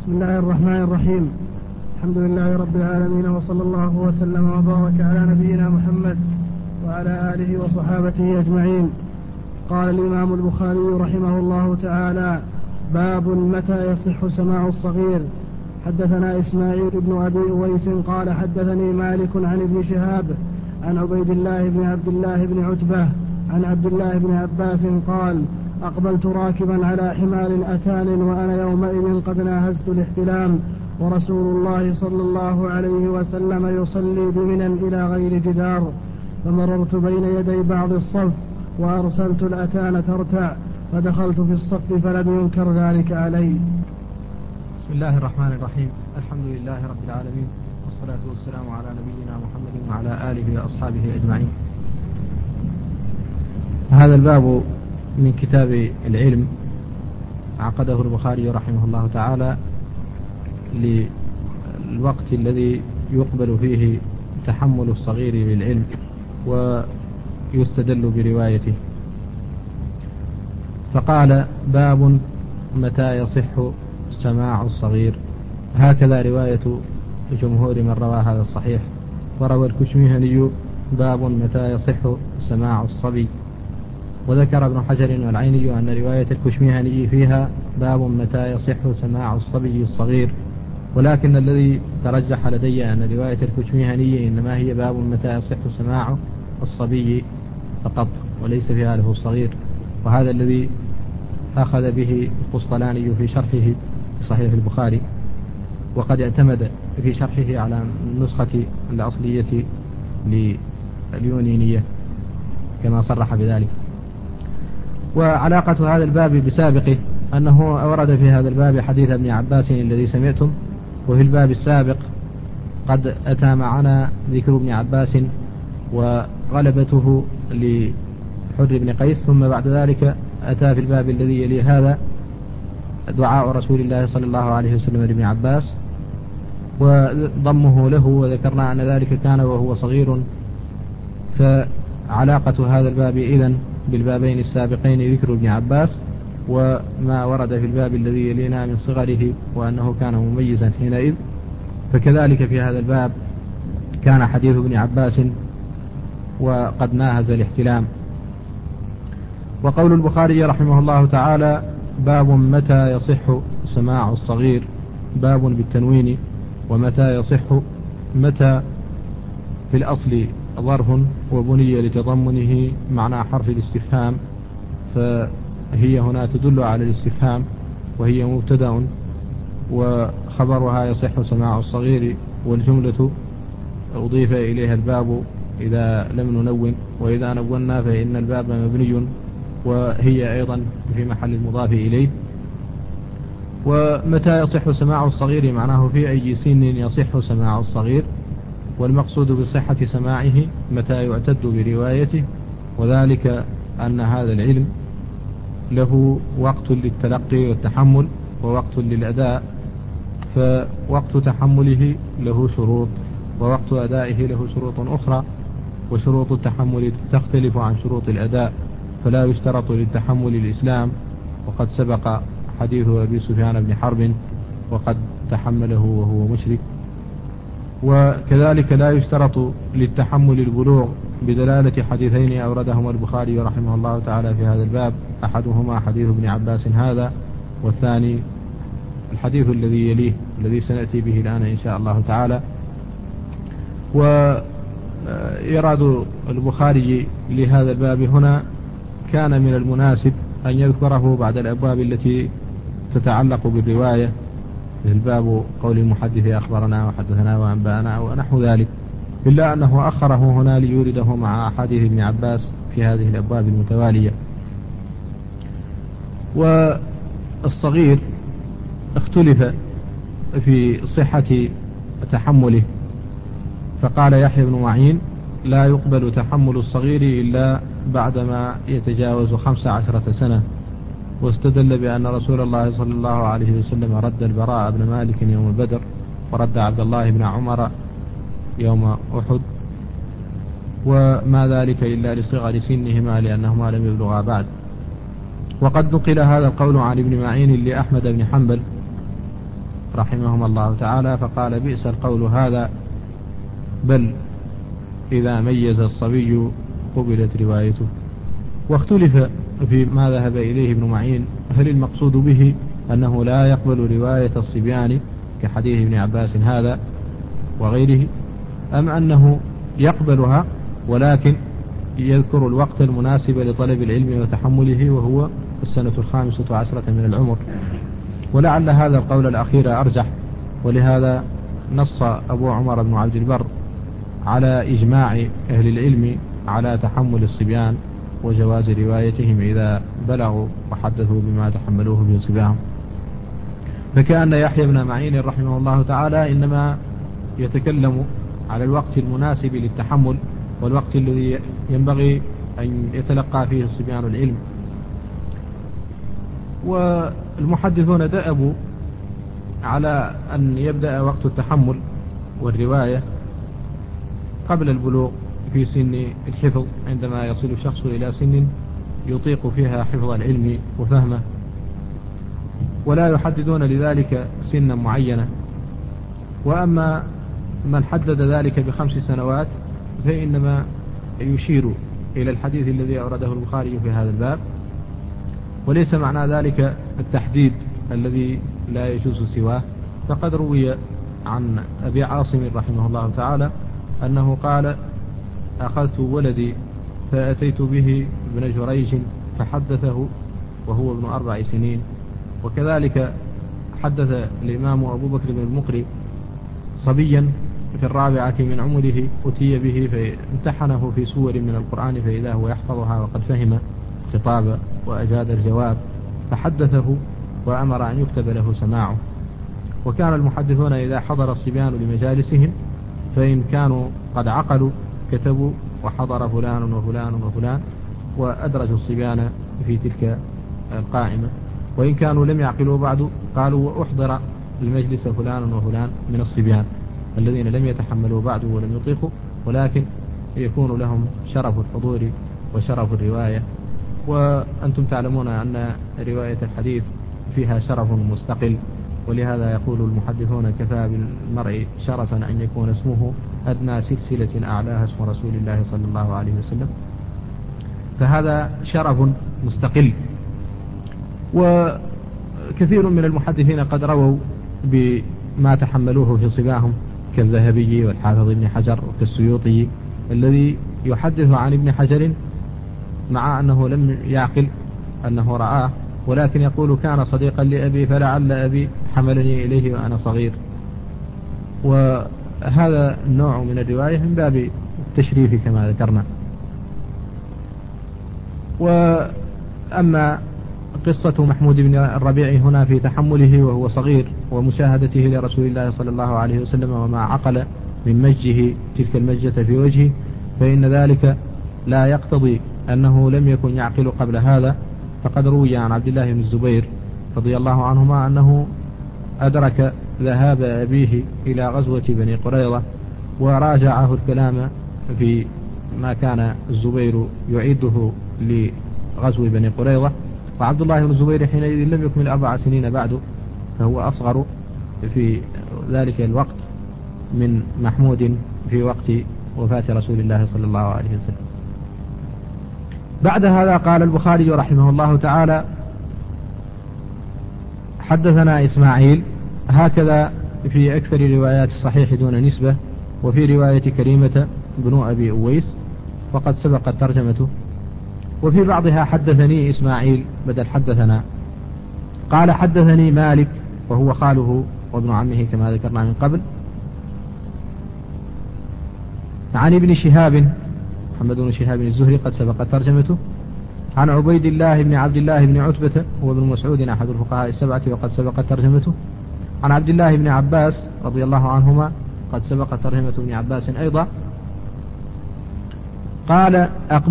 بسم الله الرحمن الرحيم. الحمد لله رب العالمين، وصلى الله وسلم وبارك على نبينا محمد وعلى آله وصحابته أجمعين. قال الإمام البخاري رحمه الله تعالى: باب متى يصح سماع الصغير. حدثنا إسماعيل بن أبي أويس قال حدثني مالك عن ابن شهاب عن عبيد الله بن عبد الله بن عتبة عن عبد الله بن عباس قال: أقبلت راكبا على حمار أتان وأنا يومئذ قد ناهزت الاحتلام، ورسول الله صلى الله عليه وسلم يصلي بمنى إلى غير جدار، فمررت بين يدي بعض الصف وأرسلت الأتان ترتع، فدخلت في الصف فلم ينكر ذلك علي. بسم الله الرحمن الرحيم. الحمد لله رب العالمين، والصلاة والسلام على نبينا محمد وعلى آله وأصحابه أجمعين. هذا الباب من كتاب العلم عقده البخاري رحمه الله تعالى للوقت الذي يقبل فيه تحمل الصغير للعلم ويستدل بروايته، فقال: باب متى يصح سماع الصغير. هكذا رواية جمهور من روى هذا الصحيح. وروى الكشميهني: باب متى يصح سماع الصبي. وذكر ابن حجر والعيني أن رواية الكشميهني فيها باب متى يصح سماع الصبي الصغير، ولكن الذي ترجح لدي أن رواية الكشميهني إنما هي باب متى يصح سماع الصبي فقط، وليس فيها له الصغير، وهذا الذي أخذ به القسطلاني في شرحه في صحيح البخاري، وقد اعتمد في شرحه على النسخة الأصلية لليونينية كما صرح بذلك. وعلاقة هذا الباب بسابقه أنه أورد في هذا الباب حديث ابن عباس الذي سمعتم، وفي الباب السابق قد أتى معنا ذكر ابن عباس وغلبته لحر بن قيس، ثم بعد ذلك أتى في الباب الذي يلي هذا دعاء رسول الله صلى الله عليه وسلم لابن عباس وضمه له، وذكرنا أن ذلك كان وهو صغير. فعلاقة هذا الباب إذن بالبابين السابقين ذكر ابن عباس وما ورد في الباب الذي يلينا من صغره وأنه كان مميزا حينئذ، فكذلك في هذا الباب كان حديث ابن عباس وقد ناهز الاحتلام. وقول البخاري رحمه الله تعالى: باب متى يصح سماع الصغير، باب بالتنوين. ومتى يصح، متى في الأصل ظرف وبني لتضمنه معنى حرف الاستفهام، فهي هنا تدل على الاستفهام، وهي مبتدأ وخبرها يصح سماع الصغير، والجملة أضيف إليها الباب إذا لم ننون، وإذا نونا فإن الباب مبني، وهي أيضا في محل المضاف إليه. ومتى يصح سماع الصغير معناه في أي سن يصح سماع الصغير، والمقصود بصحة سماعه متى يعتد بروايته، وذلك أن هذا العلم له وقت للتلقي والتحمل ووقت للأداء، فوقت تحمله له شروط، ووقت أدائه له شروط أخرى، وشروط التحمل تختلف عن شروط الأداء، فلا يشترط للتحمل الإسلام، وقد سبق حديث أبي سفيان بن حرب وقد تحمله وهو مشرك. وكذلك لا يشترط للتحمل البلوغ بدلالة حديثين أوردهما البخاري رحمه الله تعالى في هذا الباب، أحدهما حديث ابن عباس هذا، والثاني الحديث الذي يليه الذي سنأتي به الآن إن شاء الله تعالى. وإراد البخاري لهذا الباب هنا كان من المناسب أن يذكره بعد الأبواب التي تتعلق بالرواية، مثل باب قول المحدث أخبرنا وحدثنا وأنبأنا ونحو ذلك، إلا أنه أخره هنا ليورده مع أحاديث ابن عباس في هذه الأبواب المتوالية. والصغير اختلف في صحة تحمله، فقال يحيى بن معين: لا يقبل تحمل الصغير إلا بعدما يتجاوز 15 سنة، واستدل بأن رسول الله صلى الله عليه وسلم رد البراء بن مالك يوم بدر، ورد عبد الله بن عمر يوم أحد، وما ذلك إلا لصغر سنهما لأنهما لم يبلغا بعد. وقد نقل هذا القول عن ابن معين لأحمد بن حنبل رحمهما الله تعالى فقال بئس القول هذا، بل إذا ميز الصبي قبلت روايته. واختلف في ما ذهب إليه ابن معين، هل المقصود به أنه لا يقبل رواية الصبيان كحديث ابن عباس هذا وغيره، أم أنه يقبلها ولكن يذكر الوقت المناسب لطلب العلم وتحمله وهو 15 من العمر. ولعل هذا القول الأخير أرجح، ولهذا نص أبو عمر بن عبد البر على إجماع أهل العلم على تحمل الصبيان وجواز روايتهم إذا بلغوا وحدثوا بما تحملوه من صبيانهم. فكأن يحيى بن معين رحمه الله تعالى إنما يتكلم على الوقت المناسب للتحمل والوقت الذي ينبغي أن يتلقى فيه الصبيان العلم. والمحدثون دأبوا على أن يبدأ وقت التحمل والرواية قبل البلوغ في سن الحفظ، عندما يصل الشخص إلى سن يطيق فيها حفظ العلم وفهمه، ولا يحددون لذلك سنا معينة. وأما من حدد ذلك ب5 سنوات فإنما يشير إلى الحديث الذي أورده البخاري في هذا الباب، وليس معنى ذلك التحديد الذي لا يجوز سواه. فقد روي عن أبي عاصم رحمه الله تعالى أنه قال: أخذت ولدي فأتيت به ابن جريج فحدثه وهو ابن 4 سنين. وكذلك حدث الإمام أبو بكر بن المقري صبيا في 4 من عمره أتي به فامتحنه في سور من القرآن فإذا هو يحفظها وقد فهم خطاب وأجاد الجواب، فحدثه وأمر أن يكتب له سماعه. وكان المحدثون إذا حضر الصبيان لمجالسهم فإن كانوا قد عقلوا كتبوا وحضر فلان وفلان وفلان وأدرجوا الصبيان في تلك القائمة، وإن كانوا لم يعقلوا بعد قالوا وأحضر المجلس فلان وفلان من الصبيان الذين لم يتحملوا بعد ولم يطيقوا، ولكن يكون لهم شرف الحضور وشرف الرواية. وأنتم تعلمون أن رواية الحديث فيها شرف مستقل، ولهذا يقول المحدثون: كفى بالمرء شرفا أن يكون اسمه أدنى سلسلة أعلاها اسم رسول الله صلى الله عليه وسلم. فهذا شرف مستقل. وكثير من المحدثين قد رووا بما تحملوه في صباهم كالذهبي والحافظ ابن حجر وكالسيوطي الذي يحدث عن ابن حجر مع أنه لم يعقل أنه رآه، ولكن يقول: كان صديقا لأبي فلعل أبي حملني إليه وأنا صغير. وهذا النوع من الرواية من باب التشريف كما ذكرنا. وأما قصة محمود بن الربيع هنا في تحمله وهو صغير ومشاهدته لرسول الله صلى الله عليه وسلم وما عقل من مجه تلك المجة في وجهه، فإن ذلك لا يقتضي أنه لم يكن يعقل قبل هذا. فقد روي عن عبد الله بن الزبير رضي الله عنهما أنه أدرك ذهاب أبيه إلى غزوة بني قريظة وراجعه الكلام في ما كان الزبير يعيده لغزو بني قريظة، وعبد الله بن الزبير حينئذ لم يكمل 4 سنين بعد، فهو أصغر في ذلك الوقت من محمود في وقت وفاة رسول الله صلى الله عليه وسلم. بعد هذا قال البخاري رحمه الله تعالى: حدثنا إسماعيل، هكذا في أكثر روايات الصحيح دون نسبة، وفي رواية كريمة بن أبي أويس وقد سبقت ترجمته، وفي بعضها حدثني إسماعيل بدل حدثنا. قال: حدثني مالك وهو خاله وابن عمه كما ذكرنا من قبل، عن ابن شهاب محمد بن شهاب الزهري قد سبقت ترجمته، عن عبيد الله بن عبد الله بن عتبة وابن مسعود أحد الفقهاء 7 وقد سبقت ترجمته، عن عبد الله بن عباس رضي الله عنهما قد سبقت ترجمة ابن عباس أيضا. قال: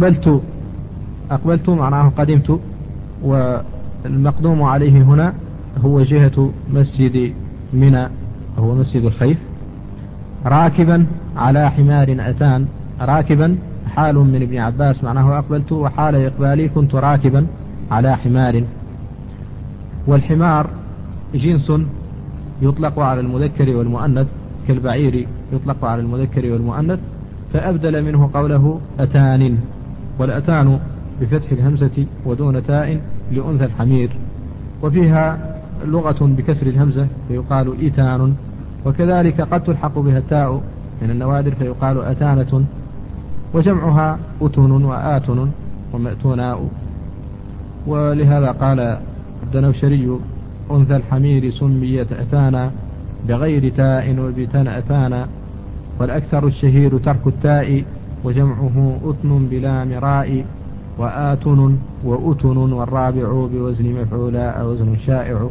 أقبلت معناه قدمت، والمقدوم عليه هنا هو جهة مسجد منى وهو مسجد الخيف، راكبا على حمار أتان. راكبا حال من ابن عباس معناه أقبلت، وحال إقبالي كنت راكبا على حمار. والحمار جنس يطلق على المذكر والمؤنث كالبعير يطلق على المذكر والمؤنث، فأبدل منه قوله أتان، والأتان بفتح الهمزة ودون تاء لأنثى الحمير، وفيها لغة بكسر الهمزة فيقال إيتان، وكذلك قد تلحق بها التاء من النوادر فيقال أتانة، وجمعها أتن وآتن ومأتوناء. ولهذا قال الدنوشري أنثى الحمير سميت أتانا بغير تاء وبتن أتانا، والأكثر الشهير ترك التاء وجمعه أتن بلا مراء، وآتن وأتن والرابع بوزن مفعولا وزن شائع.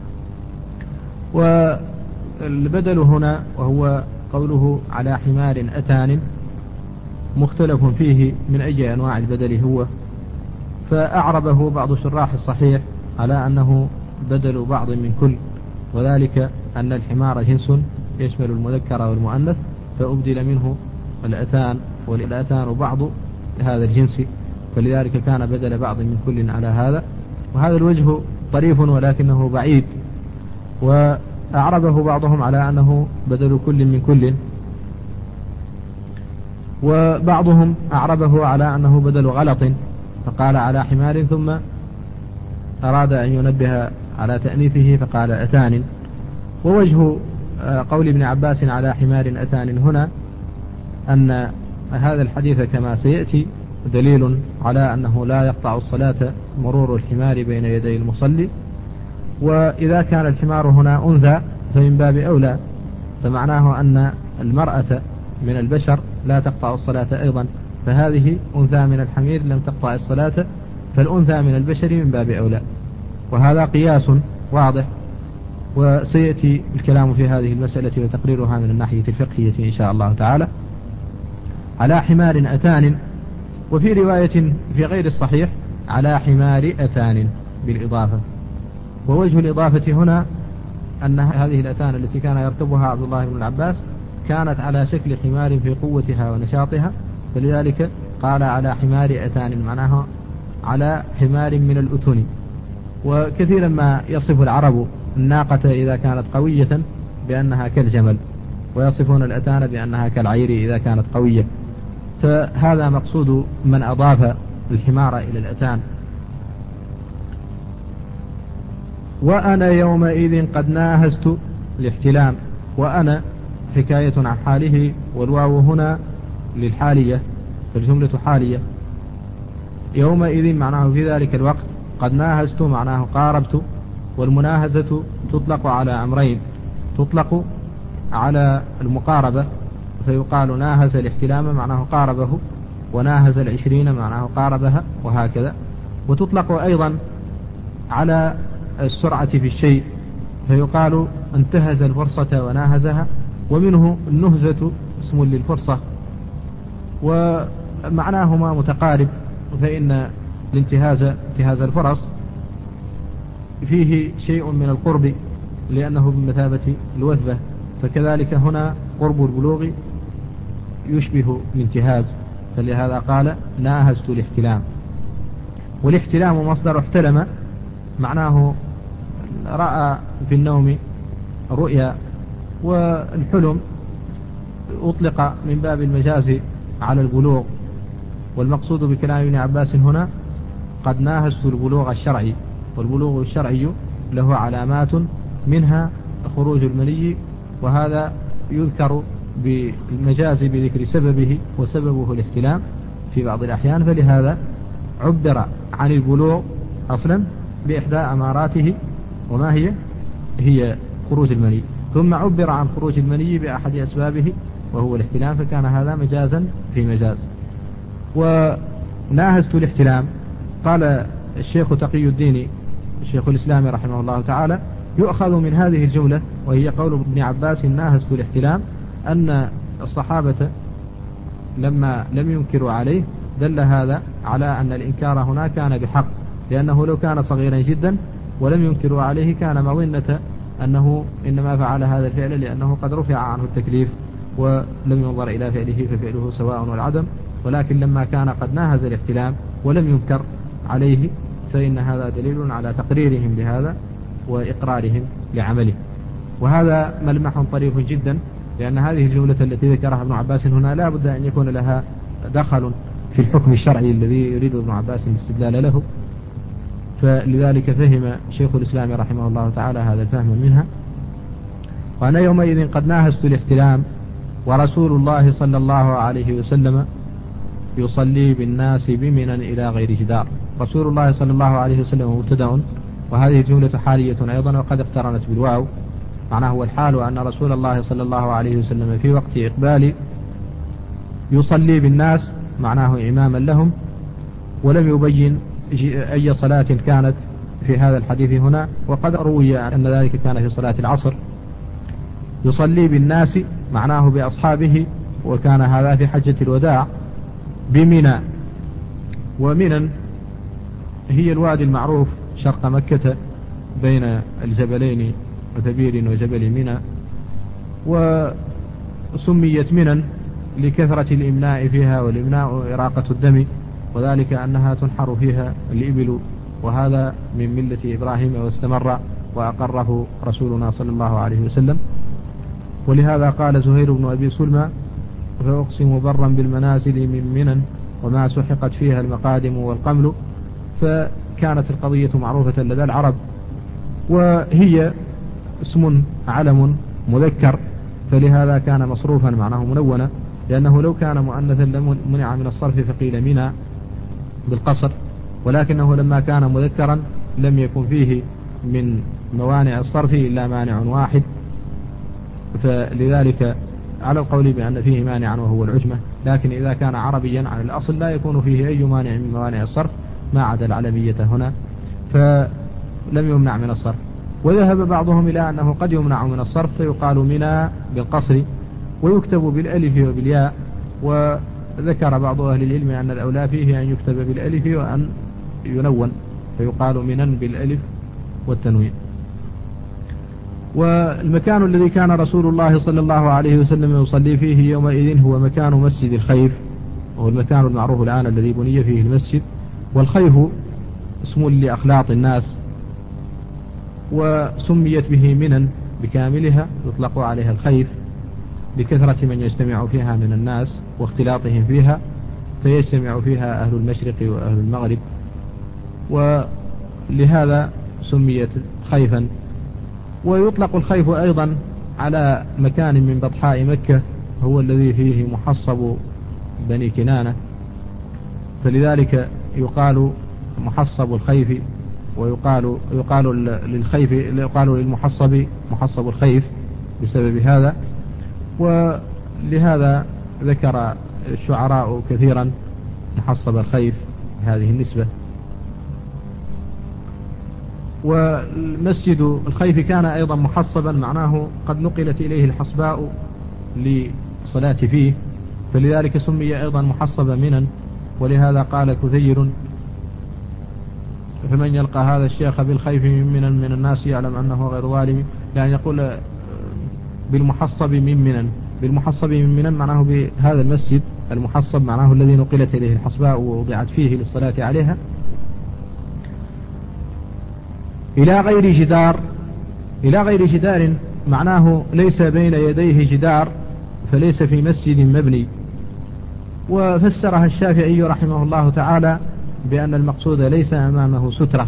والبدل هنا وهو قوله على حمار أتان مختلف فيه من أي أنواع البدل هو، فأعربه بعض شراح الصحيح على أنه بدل بعض من كل، وذلك أن الحمار جنس يشمل المذكر والمؤنث، فأبدل منه الأتان، والأتان بعض هذا الجنس، فلذلك كان بدل بعض من كل على هذا. وهذا الوجه طريف ولكنه بعيد، وأعربه بعضهم على أنه بدل كل من كل، وبعضهم أعربه على أنه بدل غلط فقال على حمار ثم أراد أن ينبه على تأنيثه فقال أتان. ووجه قول ابن عباس على حمار أتان هنا أن هذا الحديث كما سيأتي دليل على أنه لا يقطع الصلاة مرور الحمار بين يدي المصلي، وإذا كان الحمار هنا أنثى فمن باب أولى، فمعناه أن المرأة من البشر لا تقطع الصلاة أيضا، فهذه أنثى من الحمير لم تقطع الصلاة، فالأنثى من البشر من باب أولى، وهذا قياس واضح، وسيأتي الكلام في هذه المسألة وتقريرها من الناحية الفقهية إن شاء الله تعالى. على حمار أتان، وفي رواية في غير الصحيح على حمار أتان بالإضافة. ووجه الإضافة هنا أن هذه الأتان التي كان يركبها عبد الله بن العباس كانت على شكل حمار في قوتها ونشاطها، فلذلك قال على حمار أتان، معناها على حمار من الأتن. وكثيرا ما يصف العرب الناقة إذا كانت قوية بأنها كالجمل، ويصفون الأتان بأنها كالعير إذا كانت قوية، فهذا مقصود من أضاف الحمار إلى الأتان. وأنا يومئذ قد ناهزت الاحتلام، وأنا حكاية عن حاله، والواو هنا للحالية، فالجملة حالية. يومئذ معناه في ذلك الوقت، قد ناهزت معناه قاربت، والمناهزة تطلق على أمرين، تطلق على المقاربة فيقال ناهز الاحتلام معناه قاربه، وناهز العشرين معناه قاربها، وهكذا. وتطلق أيضا على السرعة في الشيء فيقال انتهز الفرصة وناهزها، ومنه النهزة اسم للفرصة، ومعناهما متقارب، فإن انتهاز الفرص فيه شيء من القرب لأنه بمثابة الوثبة، فكذلك هنا قرب البلوغ يشبه الانتهاز، فلهذا قال ناهزت الاحتلام. والاحتلام مصدر احتلم، معناه رأى في النوم رؤيا، والحلم أطلق من باب المجاز على البلوغ. والمقصود بكلام ابن عباس هنا قد ناهزت البلوغ الشرعي، والبلوغ الشرعي له علامات منها خروج المني، وهذا يذكر بالمجاز بذكر سببه، وسببه الاحتلام في بعض الأحيان، فلهذا عبر عن البلوغ أصلا بإحدى أماراته، وما هي خروج المني، ثم عبر عن خروج المني بأحد أسبابه وهو الاحتلام، فكان هذا مجازا في مجاز. وناهزت الاحتلام، قال الشيخ تقي الدين الشيخ الإسلام رحمه الله تعالى يؤخذ من هذه الجملة وهي قول ابن عباس ناهزت الاحتلام أن الصحابة لما لم ينكروا عليه دل هذا على أن الإنكار هنا كان بحق، لأنه لو كان صغيرا جدا ولم ينكروا عليه كان مظنة أنه إنما فعل هذا الفعل لأنه قد رفع عنه التكليف ولم ينظر إلى فعله ففعله سواء والعدم، ولكن لما كان قد ناهز الاحتلام ولم ينكر عليه فإن هذا دليل على تقريرهم لهذا وإقرارهم لعمله. وهذا ملمح طريف جدا، لأن هذه الجملة التي ذكرها ابن عباس هنا لا بد أن يكون لها دخل في الحكم الشرعي الذي يريد ابن عباس الاستدلال له، فلذلك فهم شيخ الإسلام رحمه الله تعالى هذا الفهم منها. وأنا يومئذ قد ناهزت الاحتلام ورسول الله صلى الله عليه وسلم يصلي بالناس بمنى إلى غير جدار. رسول الله صلى الله عليه وسلم مبتدأ، وهذه الجملة حالية أيضا وقد اقترنت بالواو، معناه هو الحال أن رسول الله صلى الله عليه وسلم في وقت إقبال يصلي بالناس، معناه إماما لهم، ولم يبين أي صلاة كانت في هذا الحديث هنا، وقد روي أن ذلك كان في صلاة العصر. يصلي بالناس معناه بأصحابه، وكان هذا في حجة الوداع بمنى. ومنى هي الوادي المعروف شرق مكة بين الجبلين وثبير وجبل منى، وسميت منى لكثرة الإمناء فيها، والإمناء إراقة الدم، وذلك أنها تنحر فيها الإبل، وهذا من ملة إبراهيم واستمر وأقره رسولنا صلى الله عليه وسلم. ولهذا قال زهير بن أبي سلمى: فأقسم برا بالمنازل من منى وما سحقت فيها المقادم والقمل. فكانت القضية معروفة لدى العرب، وهي اسم علم مذكر، فلهذا كان مصروفا معناه منونا، لأنه لو كان مؤنثا لمنع من الصرف فقيل منى بالقصر، ولكنه لما كان مذكرا لم يكن فيه من موانع الصرف إلا مانع واحد، فلذلك على القول بأن فيه مانعا وهو العجمة. لكن إذا كان عربيا على الأصل لا يكون فيه أي مانع من موانع الصرف ما عدا العلمية هنا، فلم يمنع من الصرف. وذهب بعضهم إلى أنه قد يمنع من الصرف فيقال منى بالقصر ويكتب بالألف وبالياء، وذكر بعض أهل العلم أن الأولى فيه أن يكتب بالألف وأن ينون، فيقال منى بالألف والتنوين. والمكان الذي كان رسول الله صلى الله عليه وسلم يصلي فيه يومئذ هو مكان مسجد الخيف، وهو المكان المعروف الآن الذي بني فيه المسجد. والخيف اسم لأخلاط الناس، وسميت به منى بكاملها، يطلق عليها الخيف لكثرة من يجتمع فيها من الناس واختلاطهم فيها، فيجتمع فيها أهل المشرق وأهل المغرب، ولهذا سميت خيفا. ويطلق الخيف أيضا على مكان من بطحاء مكة هو الذي فيه محصب بني كنانة، فلذلك يقال محصب الخيف، ويقال للخيف يقال للمحصب محصب الخيف بسبب هذا. ولهذا ذكر الشعراء كثيرا محصب الخيف هذه النسبة. والمسجد الخيف كان أيضا محصبا، معناه قد نقلت إليه الحصباء لصلاة فيه، فلذلك سمي أيضا محصب منى. ولهذا قال كثير: فمن يلقى هذا الشيخ بالخيف من الناس يعلم أنه غير ظالم، يعني يقول بالمحصب من منى. بالمحصب من منى معناه بهذا المسجد المحصب، معناه الذي نقلت إليه الحصباء ووضعت فيه للصلاة عليها. إلى غير جدار، إلى غير جدار معناه ليس بين يديه جدار، فليس في مسجد مبني. وفسرها الشافعي رحمه الله تعالى بأن المقصود ليس أمامه سترة.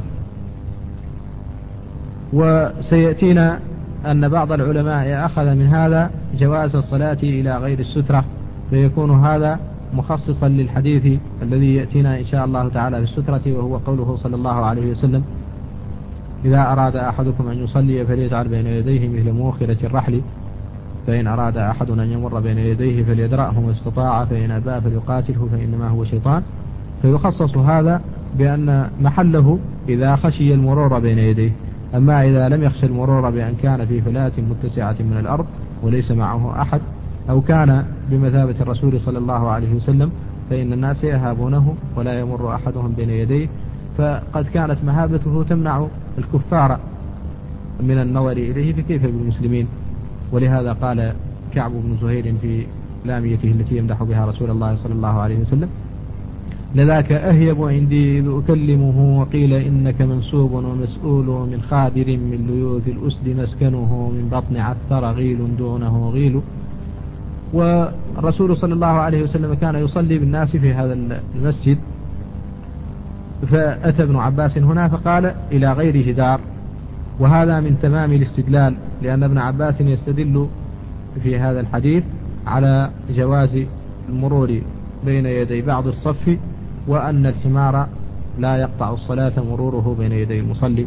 وسيأتينا أن بعض العلماء أخذ من هذا جواز الصلاة إلى غير السترة، فيكون هذا مخصصا للحديث الذي يأتينا إن شاء الله تعالى في السترة، وهو قوله صلى الله عليه وسلم: إذا أراد أحدكم أن يصلي فليجعل بين يديه مثل مؤخرة الرحل، فإن أراد أحد أن يمر بين يديه فليدرأه ما استطاع، فإن أبى فليقاتله فإنما هو شيطان. فيخصص هذا بأن محله إذا خشي المرور بين يديه، أما إذا لم يخشى المرور بأن كان في فلاة متسعة من الأرض وليس معه أحد، أو كان بمثابة الرسول صلى الله عليه وسلم، فإن الناس يهابونه ولا يمر أحدهم بين يديه، فقد كانت مهابته تمنع الكفار من النظر إليه، فكيف بالمسلمين؟ ولهذا قال كعب بن زهير في لاميته التي يمدح بها رسول الله صلى الله عليه وسلم: لذاك أهيب عندي إذ أكلمه، وقيل إنك منسوب ومسؤول من خادر من ليوث الأسد مسكنه، من بطن عثر غيل دونه غيل. والرسول صلى الله عليه وسلم كان يصلي بالناس في هذا المسجد، فأتى ابن عباس هنا فقال إلى غير جدار، وهذا من تمام الاستدلال، لأن ابن عباس يستدل في هذا الحديث على جواز المرور بين يدي بعض الصف، وأن الحمار لا يقطع الصلاة مروره بين يدي المصلي.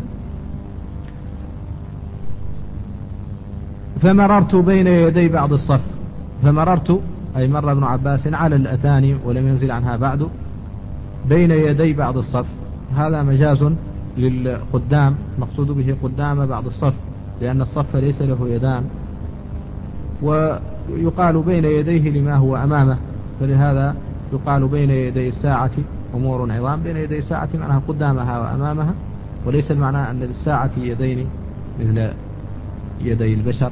فمررت بين يدي بعض الصف، فمررت أي مر ابن عباس على الأتان ولم ينزل عنها بعد، بين يدي بعض الصف، هذا مجاز للقدام، مقصود به قدام بعض الصف، لأن الصف ليس له يدان، ويقال بين يديه لما هو أمامه، فلهذا يقال بين يدي الساعة أمور عظام. بين يدي الساعة معناها قدامها وأمامها، وليس المعنى أن للساعة يدين مثل يدي البشر.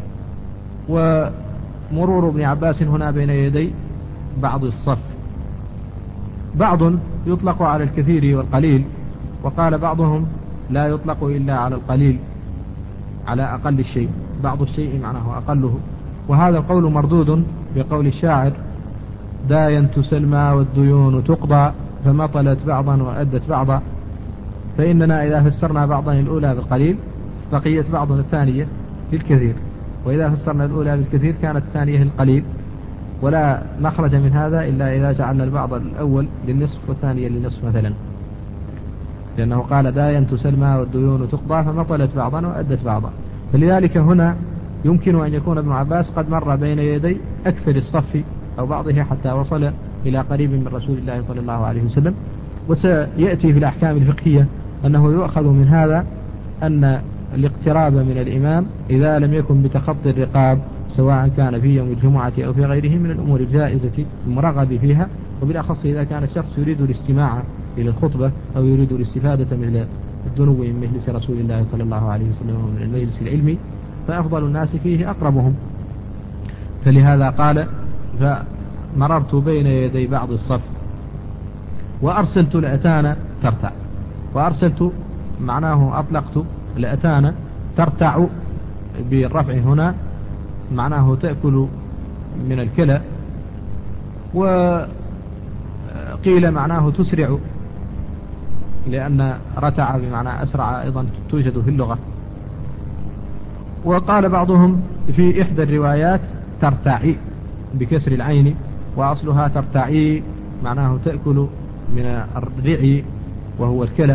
ومرور ابن عباس هنا بين يدي بعض الصف، بعض يطلق على الكثير والقليل، وقال بعضهم لا يطلق إلا على القليل، على أقل الشيء، بعض الشيء معناه أقله. وهذا القول مردود بقول الشاعر: داينت سلمى والديون تقضى، فمطلت بعضا وأدت بعضا. فإننا إذا فسرنا بعضا الأولى بالقليل بقيت بعضنا الثانية بالكثير، وإذا فسرنا الأولى بالكثير كانت الثانية القليل، ولا نخرج من هذا إلا إذا جعلنا البعض الأول للنصف والثانية للنصف مثلا، لأنه قال داينت سلمى والديون تقضى فمطلت بعضا وأدت بعضا. فلذلك هنا يمكن أن يكون ابن عباس قد مر بين يدي أكثر الصف أو بعضه حتى وصل إلى قريب من رسول الله صلى الله عليه وسلم. وسيأتي في الأحكام الفقهية أنه يؤخذ من هذا أن الاقتراب من الإمام إذا لم يكن بتخطي الرقاب، سواء كان في يوم الجمعة أو في غيره، من الأمور الجائزة المرغب فيها، وبالأخص إذا كان الشخص يريد الاستماع إلى الخطبة أو يريد الاستفادة من الدنو من مجلس رسول الله صلى الله عليه وسلم ومن المجلس العلمي، فأفضل الناس فيه أقربهم. فلهذا قال: فمررت بين يدي بعض الصف وأرسلت الأتان ترتع. وأرسلت معناه أطلقت، الأتان ترتع بالرفع هنا معناه تأكل من الكلى، وقيل معناه تسرع، لأن رتع بمعنى أسرع أيضا توجد في اللغة. وقال بعضهم في إحدى الروايات ترتعي بكسر العين، وأصلها ترتعي معناه تأكل من الرعي وهو الكلى.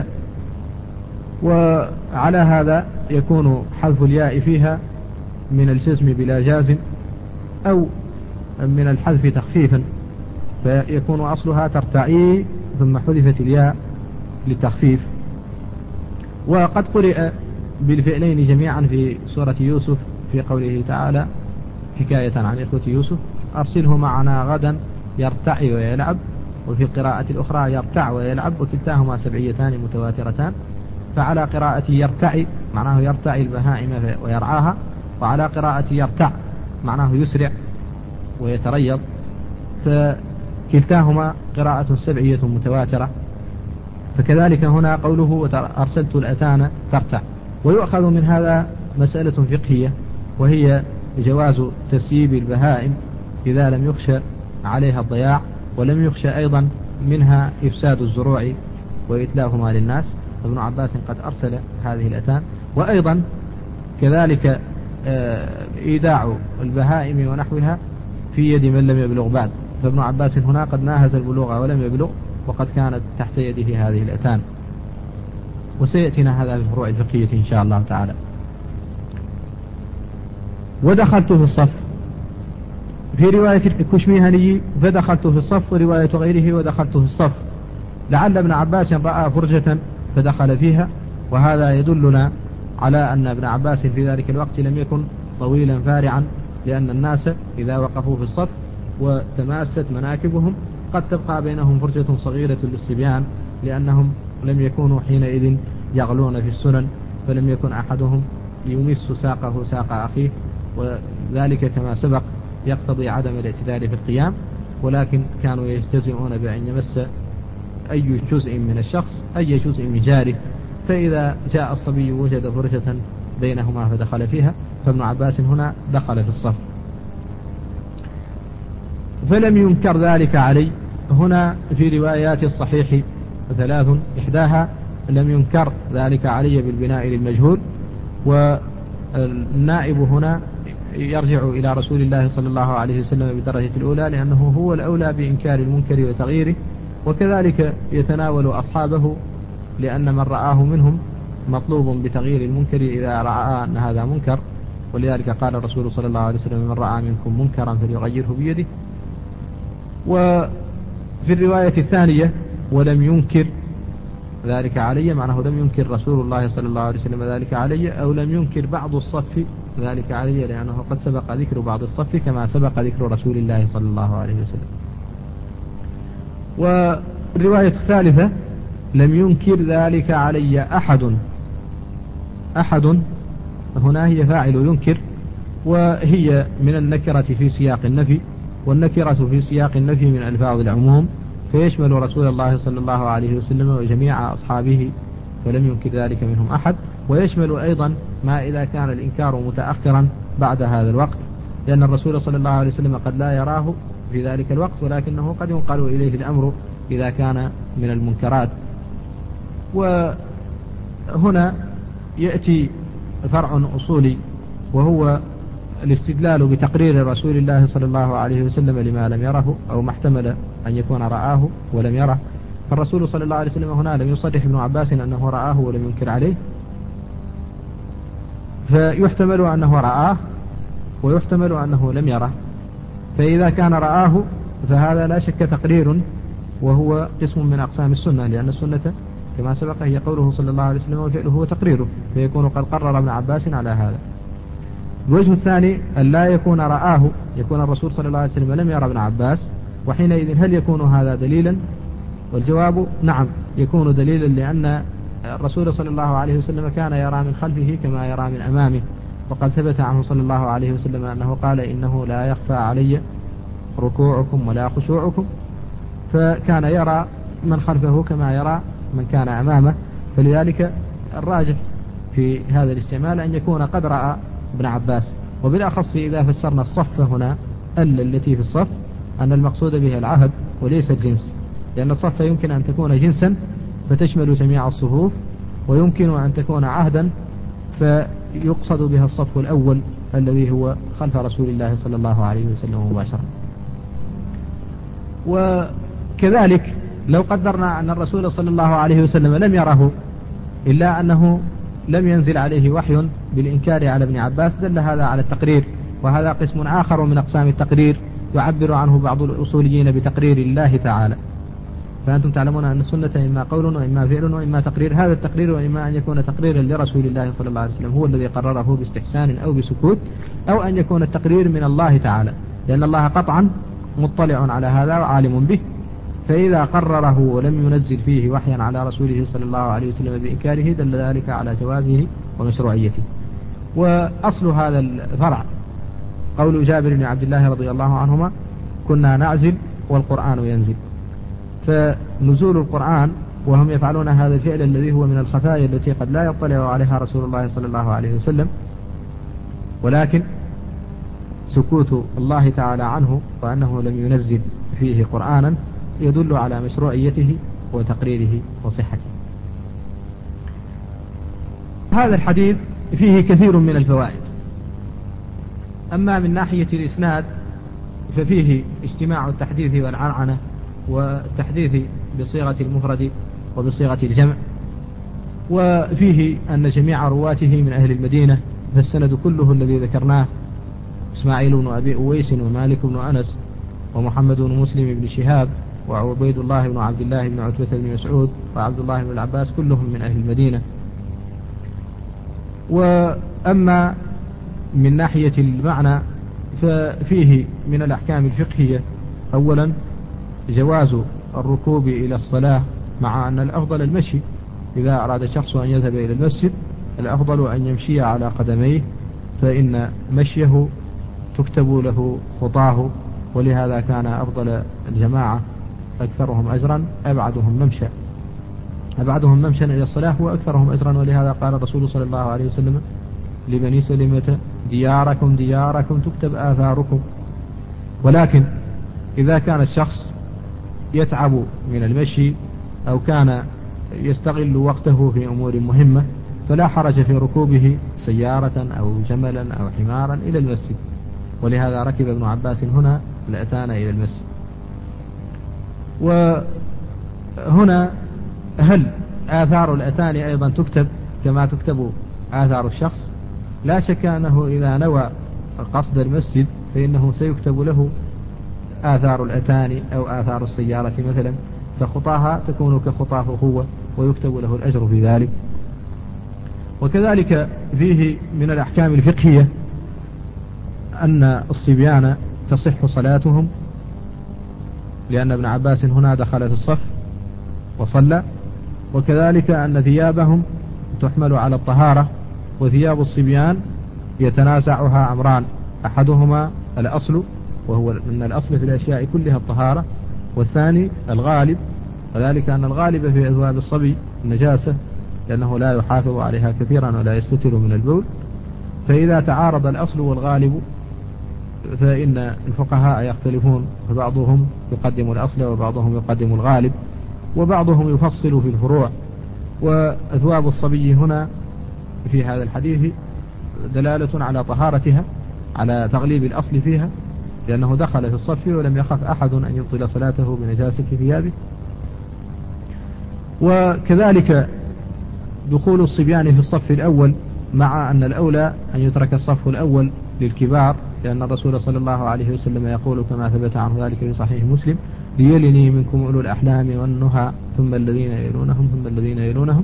وعلى هذا يكون حذف الياء فيها من الجزم بلا جازم، أو من الحذف تخفيفا، فيكون أصلها ترتعي ثم حذفت الياء للتخفيف. وقد قرئ بالفعلين جميعا في سورة يوسف في قوله تعالى حكاية عن إخوة يوسف: أرسله معنا غدا يرتعي ويلعب، وفي القراءة الأخرى يرتع ويلعب، وكلتاهما سبعيتان متواترتان. فعلى قراءة يرتعي معناه يرتعي البهائم ويرعاها، وعلى قراءة يرتع معناه يسرع ويتريض، فكلتاهما قراءة سبعية متواترة. فكذلك هنا قوله أرسلت الأتان ترتع. ويؤخذ من هذا مسألة فقهية، وهي جواز تسييب البهائم إذا لم يخشى عليها الضياع، ولم يخشى أيضا منها إفساد الزروع وإتلافهما للناس. ابن عباس قد أرسل هذه الأتان. وأيضا كذلك إيداع البهائم ونحوها في يد من لم يبلغ بعد، فابن عباس هنا قد ناهز البلوغ ولم يبلغ، وقد كانت تحت يده هذه الأتان، وسيأتينا هذا في الفروع الفقهية إن شاء الله تعالى. ودخلت في الصف، في رواية الكشميهني فدخلت في الصف، ورواية غيره ودخلت في الصف، لعل ابن عباس رأى فرجة فدخل فيها. وهذا يدلنا على أن ابن عباس في ذلك الوقت لم يكن طويلا فارعا، لأن الناس إذا وقفوا في الصف وتماست مناكبهم قد تبقى بينهم فرجة صغيرة للصبيان، لأنهم لم يكونوا حينئذ يغلون في السنن، فلم يكن أحدهم يمس ساقه ساق أخيه، وذلك كما سبق يقتضي عدم الاعتدال في القيام، ولكن كانوا يجتزئون بأن يمس أي جزء من الشخص أي جزء من جاره، فإذا جاء الصبي وجد فرجة بينهما فدخل فيها، فابن عباس هنا دخل في الصف. فلم ينكر ذلك علي. هنا في روايات الصحيح 3: إحداها لم ينكر ذلك علي بالبناء للمجهول، والنائب هنا يرجع إلى رسول الله صلى الله عليه وسلم بالدرجة الأولى، لأنه هو الأولى بإنكار المنكر وتغييره، وكذلك يتناول أصحابه، لأن من رآه منهم مطلوب بتغيير المنكر إذا رأى أن هذا منكر، ولذلك قال الرسول صلى الله عليه وسلم: من رأى منكم منكرا فليغيره بيده. وفي الرواية الثانية: ولم ينكر ذلك علي، معناه لم ينكر رسول الله صلى الله عليه وسلم ذلك علي، أو لم ينكر بعض الصف ذلك علي، لأنه قد سبق ذكر بعض الصف كما سبق ذكر رسول الله صلى الله عليه وسلم. والرواية الثالثة: لم ينكر ذلك علي أحد. هنا هي فاعل ينكر، وهي من النكرة في سياق النفي، والنكرة في سياق النفي من ألفاظ العموم، فيشمل رسول الله صلى الله عليه وسلم وجميع أصحابه، فلم ينكر ذلك منهم أحد. ويشمل أيضا ما إذا كان الإنكار متأخرا بعد هذا الوقت، لأن الرسول صلى الله عليه وسلم قد لا يراه في ذلك الوقت، ولكنه قد ينقل إليه الأمر إذا كان من المنكرات. وهنا يأتي فرع أصولي، وهو الاستدلال بتقرير رسول الله صلى الله عليه وسلم لما لم يره أو ما احتمل أن يكون رآه ولم يره. فالرسول صلى الله عليه وسلم هنا لم يصرح ابن عباس أنه رآه ولم ينكر عليه، فيحتمل أنه رآه ويحتمل أنه لم يره. فإذا كان رآه فهذا لا شك تقرير، وهو قسم من أقسام السنة، لأن السنة كما سبق هي قوله صلى الله عليه وسلم وفعله وتقريره، فيكون قد قرر ابن عباس على هذا. الوجه الثاني أن لا يكون رآه، يكون الرسول صلى الله عليه وسلم لم يرى ابن عباس، وحينئذ هل يكون هذا دليلا؟ والجواب نعم يكون دليلا، لأن الرسول صلى الله عليه وسلم كان يرى من خلفه كما يرى من أمامه، وقد ثبت عنه صلى الله عليه وسلم أنه قال: إنه لا يخفى علي ركوعكم ولا خشوعكم، فكان يرى من خلفه كما يرى من كان أمامه. فلذلك الراجح في هذا الاستعمال أن يكون قد رأى ابن عباس، وبالأخص إذا فسرنا الصف هنا التي في الصف أن المقصود به العهد وليس الجنس، لأن الصف يمكن أن تكون جنسا فتشمل جميع الصفوف، ويمكن أن تكون عهدا فيقصد بها الصف الأول الذي هو خلف رسول الله صلى الله عليه وسلم مباشرة. وكذلك لو قدرنا أن الرسول صلى الله عليه وسلم لم يره، إلا أنه لم ينزل عليه وحي بالإنكار على ابن عباس، دل هذا على التقرير، وهذا قسم آخر من أقسام التقرير يعبر عنه بعض الأصوليين بتقرير الله تعالى. فأنتم تعلمون أن السنة إما قول وإما فعل وإما تقرير، هذا التقرير وإما أن يكون تقريرا لرسول الله صلى الله عليه وسلم هو الذي قرره باستحسان أو بسكوت، أو أن يكون التقرير من الله تعالى، لأن الله قطعا مطلع على هذا وعالم به، فإذا قرره ولم ينزل فيه وحيا على رسوله صلى الله عليه وسلم بإنكاره دل ذلك على جوازه ومشروعيته. وأصل هذا الفرع قول جابر بن عبد الله رضي الله عنهما: كنا نعزل والقرآن ينزل. فنزول القرآن وهم يفعلون هذا الفعل الذي هو من الخفايا التي قد لا يطلع عليها رسول الله صلى الله عليه وسلم، ولكن سكوت الله تعالى عنه وأنه لم ينزل فيه قرآنا يدل على مشروعيته وتقريره وصحته. هذا الحديث فيه كثير من الفوائد. أما من ناحية الإسناد ففيه اجتماع التحديث والعنعنة، والتحديث بصيغة المفرد وبصيغة الجمع، وفيه أن جميع رواته من أهل المدينة، فالسند كله الذي ذكرناه: إسماعيل بن أبي أويس ومالك بن أنس ومحمد بن مسلم بن شهاب وعبيد الله بن عبد الله بن عتبة بن مسعود وعبد الله بن العباس كلهم من أهل المدينة. وأما من ناحية المعنى ففيه من الأحكام الفقهية: أولا جواز الركوب إلى الصلاة، مع أن الأفضل المشي، إذا أراد شخص أن يذهب إلى المسجد الأفضل أن يمشي على قدميه، فإن مشيه تكتب له خطاه، ولهذا كان أفضل الجماعة أكثرهم أجرا أبعدهم ممشى إلى الصلاة هو أكثرهم أجرا. ولهذا قال الرسول صلى الله عليه وسلم لبني سلمة دياركم تكتب آثاركم. ولكن إذا كان الشخص يتعب من المشي أو كان يستغل وقته في أمور مهمة فلا حرج في ركوبه سيارة أو جملا أو حمارا إلى المسجد. ولهذا ركب ابن عباس هنا الأتان إلى المسجد. وهنا هل آثار الأتان أيضا تكتب كما تكتب آثار الشخص؟ لا شك أنه إذا نوى قصد المسجد فإنه سيكتب له آثار الأتان أو آثار السيارة مثلا، فخطاها تكون كخطاه هو ويكتب له الأجر في ذلك. وكذلك فيه من الأحكام الفقهية أن الصبيان تصح صلاتهم، لأن ابن عباس هنا دخل في الصف وصلى. وكذلك أن ثيابهم تحمل على الطهارة، وثياب الصبيان يتنازعها أمران، أحدهما الأصل وهو أن الأصل في الأشياء كلها الطهارة، والثاني الغالب، وذلك أن الغالب في أثواب الصبي النجاسة لأنه لا يحافظ عليها كثيرا ولا يستتر من البول. فإذا تعارض الأصل والغالب فإن الفقهاء يختلفون، فبعضهم يقدم الأصل وبعضهم يقدم الغالب وبعضهم يفصل في الفروع. وأثواب الصبي هنا في هذا الحديث دلالة على طهارتها، على تغليب الأصل فيها، لأنه دخل في الصف ولم يخف أحد أن يبطل صلاته بنجاسة ثيابه. وكذلك دخول الصبيان في الصف الأول، مع أن الأولى أن يترك الصف الأول للكبار، لأن الرسول صلى الله عليه وسلم يقول كما ثبت عنه ذلك في صحيح مسلم: ليلني منكم أولو الأحلام والنهى ثم الذين يلونهم ثم الذين يلونهم.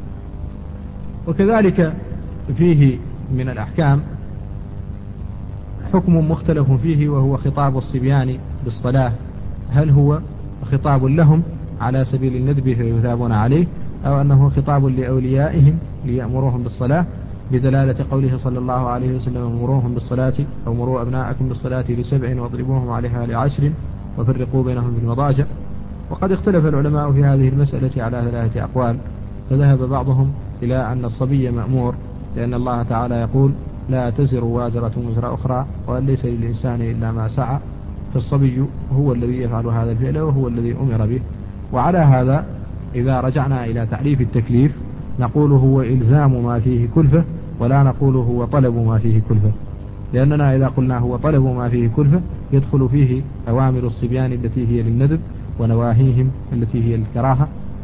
وكذلك فيه من الأحكام حكم مختلف فيه، وهو خطاب الصبيان بالصلاة، هل هو خطاب لهم على سبيل الندب فيثابون عليه، أو أنه خطاب لأوليائهم ليأمروهم بالصلاة، بدلالة قوله صلى الله عليه وسلم: مروهم بالصلاة أو مروا أبناءكم بالصلاة ل7 واضربوهم عليها ل10 وفرقوا بينهم في المضاجع. وقد اختلف العلماء في هذه المسألة على 3 أقوال، فذهب بعضهم إلى أن الصبي مأمور، لأن الله تعالى يقول: لا تزر وازرة وزر أخرى وأن ليس للإنسان إلا ما سعى، فالصبي هو الذي يفعل هذا الفعل وهو الذي أمر به. وعلى هذا إذا رجعنا إلى تعريف التكليف نقول هو إلزام ما فيه كلفة، ولا نقول هو طلب ما فيه كلفة، لأننا إذا قلنا هو طلب ما فيه كلفة يدخل فيه أوامر الصبيان التي هي للندب ونواهيهم التي هي للكراهة.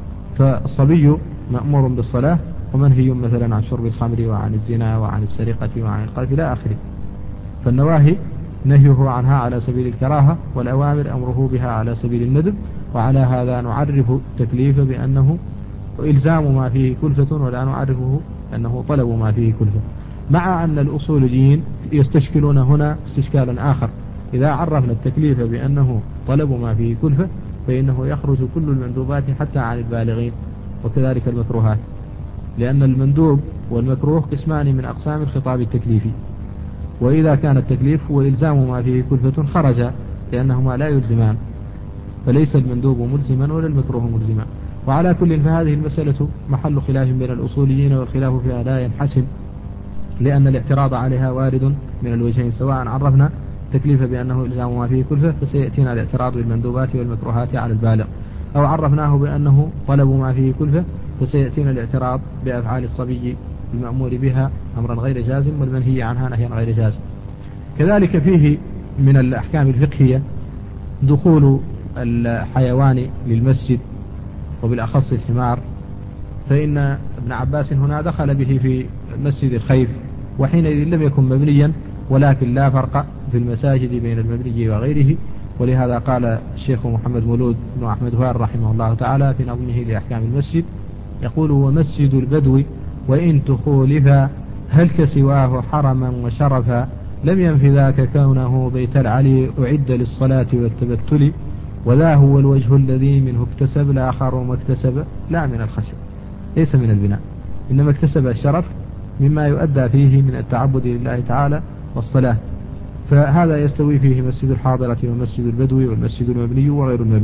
فالصبي مأمور بالصلاة ومنهي مثلا عن شرب الخمر وعن الزنا وعن السرقة وعن القذف إلى آخره. فالنواهي نهيه عنها على سبيل الكراهة، والأوامر أمره بها على سبيل الندب. وعلى هذا نعرف التكليف بأنه إلزام ما فيه كلفة، ولا نعرفه أنه طلب ما فيه كلفة، مع أن الأصوليين يستشكلون هنا استشكالا آخر. إذا عرفنا التكليف بأنه طلب ما فيه كلفة فإنه يخرج كل المندوبات حتى عن البالغين، وكذلك المكروهات، لأن المندوب والمكروه قسمان من أقسام الخطاب التكليفي. وإذا كان التكليف هو إلزام ما فيه كلفة خرج، لأنهما لا يلزمان، فليس المندوب ملزما ولا المكروه ملزما. وعلى كل فهذه المسألة محل خلاف بين الأصوليين، والخلاف فيها لا ينحسم، لأن الاعتراض عليها وارد من الوجهين، سواء عرفنا التكليف بأنه إلزام ما فيه كلفة فسيأتينا الاعتراض بالمندوبات والمكروهات على البالغ، أو عرفناه بأنه طلب ما فيه كلفة فسيأتينا الاعتراض بأفعال الصبي المأمور بها أمرا غير جازم والمنهي عنها نهيا غير جازم. كذلك فيه من الأحكام الفقهية دخول الحيوان للمسجد، وبالأخص الحمار، فإن ابن عباس هنا دخل به في مسجد الخيف، وحينئذ لم يكن مبنيا، ولكن لا فرق في المساجد بين المبني وغيره. ولهذا قال الشيخ محمد مولود بن أحمد هوار رحمه الله تعالى في نظمه لأحكام المسجد، يقول: ومسجد البدو وإن تخولفا هل كسواه حرما وشرفا، لم ينف ذاك كونه بيت العلي أعد للصلاة والتبتل، وذا هو الوجه الذي منه اكتسب الآخر ما اكتسب لا من الخشب، ليس من البناء، إنما اكتسب الشرف مما يؤدى فيه من التعبد لله تعالى والصلاة. فهذا يستوي فيه مسجد الحاضرة ومسجد البدو والمسجد المبني وغير المبني.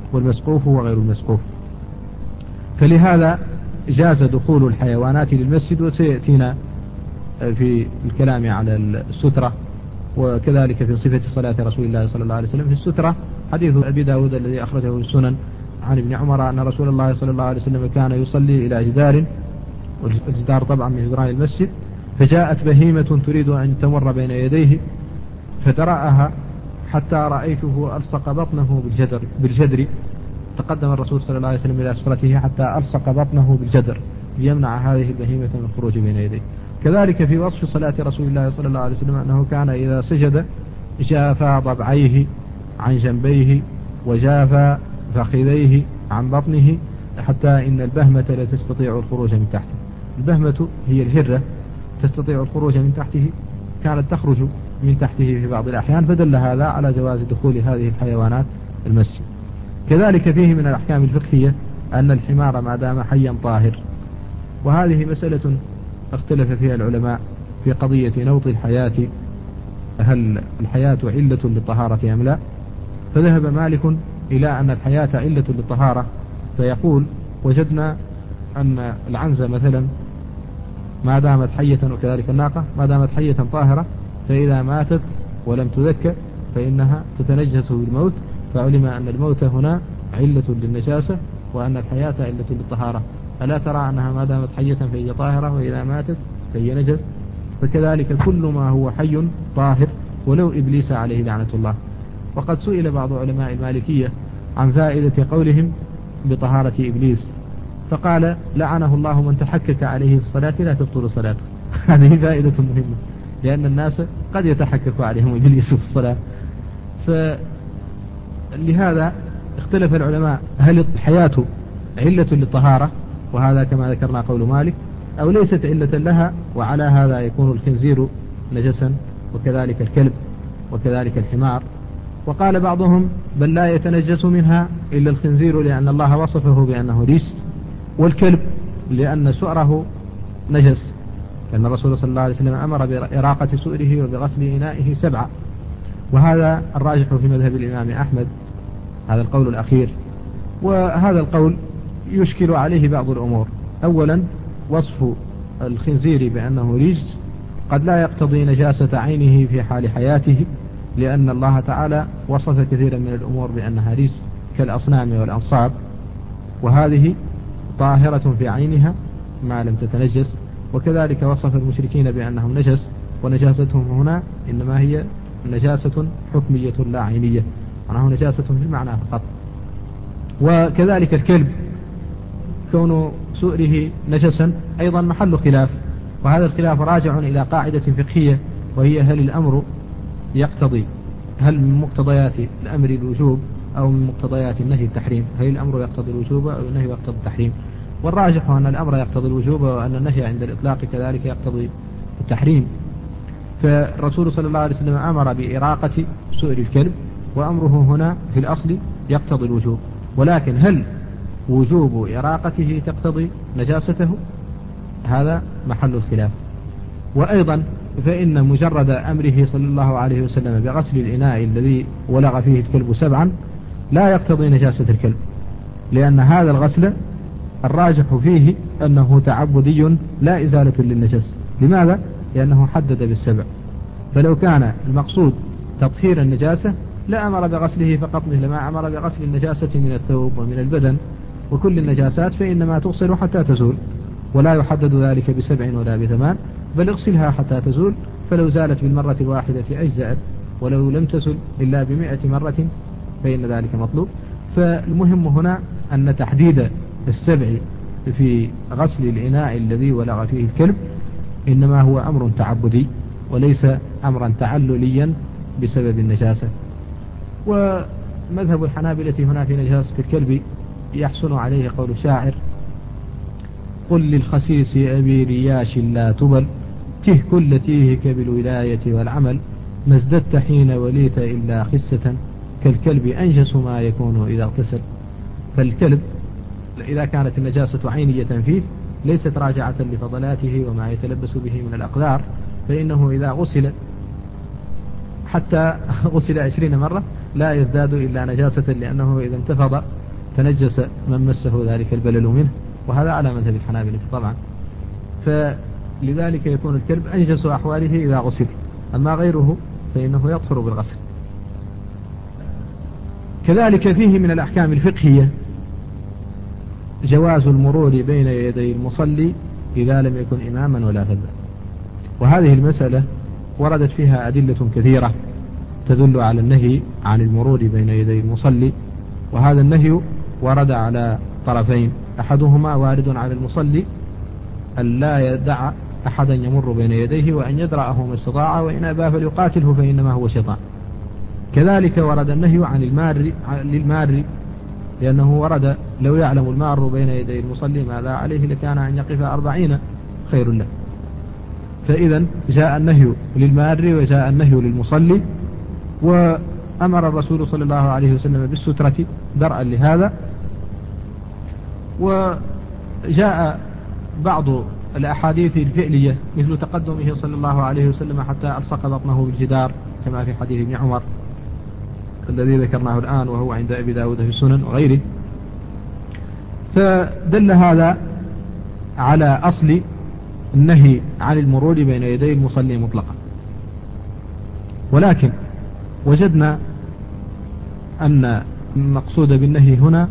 والمسقوف وغير المسقوف. فلهذا جاز دخول الحيوانات للمسجد، وسيأتينا في الكلام على السترة، وكذلك في صفة صلاة رسول الله صلى الله عليه وسلم في السترة. حديث أبي داود الذي أخرجه السنن عن ابن عمر أن رسول الله صلى الله عليه وسلم كان يصلي إلى جدار، والجدار طبعا من جدران المسجد، فجاءت بهيمة تريد أن تمر بين يديه فدرأها حتى رأيته ألصق بطنه بالجدر. تقدم الرسول صلى الله عليه وسلم إلى سترته حتى ألصق بطنه بالجدر ليمنع هذه البهيمة من الخروج بين يديه. كذلك في وصف صلاة رسول الله صلى الله عليه وسلم أنه كان إذا سجد جافى ضبعيه عن جنبيه وجافى فخذيه عن بطنه، حتى إن البهمة لا تستطيع الخروج من تحته. البهمة هي الهرة تستطيع الخروج من تحته، كانت تخرج من تحته في بعض الأحيان، فدل هذا على جواز دخول هذه الحيوانات المسجد. كذلك فيه من الأحكام الفقهية أن الحمار ما دام حيا طاهر، وهذه مسألة اختلف فيها العلماء في قضية نوط الحياة، هل الحياة علة للطهارة أم لا؟ فذهب مالك إلى أن الحياة علة للطهارة، فيقول وجدنا أن العنزة مثلا ما دامت حية، وكذلك الناقة ما دامت حية طاهرة، فإذا ماتت ولم تذكى فإنها تتنجس بالموت، فعلم أن الموت هنا علة للنجاسة وأن الحياة علة للطهارة. ألا ترى أنها ما دامت حية فهي طاهرة وإذا ماتت فهي نجس؟ فكذلك كل ما هو حي طاهر ولو إبليس عليه لعنة الله. وقد سئل بعض علماء المالكية عن فائدة قولهم بطهارة إبليس، فقال لعنه الله من تحكك عليه في الصلاة لا تبطل صلاته. هذه فائدة مهمة، لأن الناس قد يتحكك عليهم إبليس في الصلاة. فلهذا اختلف العلماء هل الحياة علة للطهارة، وهذا كما ذكرنا قول مالك، أو ليست علة لها، وعلى هذا يكون الخنزير نجسا وكذلك الكلب وكذلك الحمار. وقال بعضهم بل لا يتنجس منها إلا الخنزير لأن الله وصفه بأنه ريش، والكلب لأن سؤره نجس، لأن الرسول صلى الله عليه وسلم أمر بإراقة سؤره وبغسل إنائه 7. وهذا الراجح في مذهب الإمام أحمد، هذا القول الأخير. وهذا القول يشكل عليه بعض الأمور. أولا وصف الخنزير بأنه رجس قد لا يقتضي نجاسة عينه في حال حياته، لأن الله تعالى وصف كثيرا من الأمور بأنها رجس كالأصنام والأنصاب، وهذه طاهرة في عينها ما لم تتنجس. وكذلك وصف المشركين بأنهم نجس، ونجاستهم هنا إنما هي نجاسة حكمية لا عينية، معناه نجاسة في المعنى فقط. وكذلك الكلب كون سؤره نجسا أيضا محل خلاف، وهذا الخلاف راجع إلى قاعدة فقهية، وهي هل الأمر يقتضي، هل من مقتضيات الأمر الوجوب أو من مقتضيات النهي التحريم؟ هل الأمر يقتضي الوجوب أو النهي يقتضي التحريم؟ والراجح أن الأمر يقتضي الوجوب، وأن النهي عند الإطلاق كذلك يقتضي التحريم. فالرسول صلى الله عليه وسلم أمر بإراقة سؤر الكلب، وأمره هنا في الأصل يقتضي الوجوب، ولكن هل وجوب إراقته تقتضي نجاسته؟ هذا محل الخلاف. وأيضا فإن مجرد أمره صلى الله عليه وسلم بغسل الإناء الذي ولغ فيه الكلب 7 لا يقتضي نجاسة الكلب، لأن هذا الغسل الراجح فيه أنه تعبدي لا إزالة للنجاسة. لماذا؟ لأنه حدد بال7، فلو كان المقصود تطهير النجاسة لا أمر بغسله فقط، مثل ما أمر بغسل النجاسة من الثوب ومن البدن وكل النجاسات، فإنما تغسل حتى تزول، ولا يحدد ذلك ب7 ولا ب8، بل اغسلها حتى تزول، فلو زالت بالمرة الواحدة أجزأت، ولو لم تزل إلا ب100 مرة فإن ذلك مطلوب. فالمهم هنا أن تحديد 7 في غسل الإناء الذي ولغ فيه الكلب إنما هو أمر تعبدي وليس أمرا تعلليا بسبب النجاسة. ومذهب الحنابلة هنا في نجاسة الكلب يحسن عليه قول الشاعر: قل للخسيس أبي رياش لا تبل، ته كل تيهك بالولاية والعمل، ما ازددت حين وليت إلا خسة، كالكلب أنجس ما يكون إذا اغتسل. فالكلب إذا كانت النجاسة عينية فيه ليست راجعة لفضلاته وما يتلبس به من الأقدار، فإنه إذا غسل حتى غسل 20 مرة لا يزداد إلا نجاسة، لأنه إذا انتفض تنجس من مسه ذلك البلل منه، وهذا على مذهب الحنابلة طبعا. فلذلك يكون الكلب أنجس أحواله إذا غسل، أما غيره فإنه يطهر بالغسل. كذلك فيه من الأحكام الفقهية جواز المرور بين يدي المصلي إذا لم يكن إماما ولا فذا، وهذه المسألة وردت فيها أدلة كثيرة تدل على النهي عن المرور بين يدي المصلي، وهذا النهي ورد على طرفين: أحدهما وارد على المصلي أن لا يدع أحدا يمر بين يديه وأن يدرأه ما استطاع، وإن أبى فليقاتله فإنما هو شيطان. كذلك ورد النهي عن للمار، لأنه ورد: لو يعلم المار بين يدي المصلي ماذا عليه لكان أن يقف 40 خير له. فإذا جاء النهي للمار وجاء النهي للمصلي، وأمر الرسول صلى الله عليه وسلم بالسترة درءا لهذا. وجاء بعض الأحاديث الفعلية مثل تقدمه صلى الله عليه وسلم حتى ألصق بطنه بالجدار كما في حديث ابن عمر الذي ذكرناه الآن وهو عند أبي داود في السنن وغيره. فدل هذا على أصل النهي عن المرور بين يدي المصلي مطلقا. ولكن وجدنا أن المقصود بالنهي هنا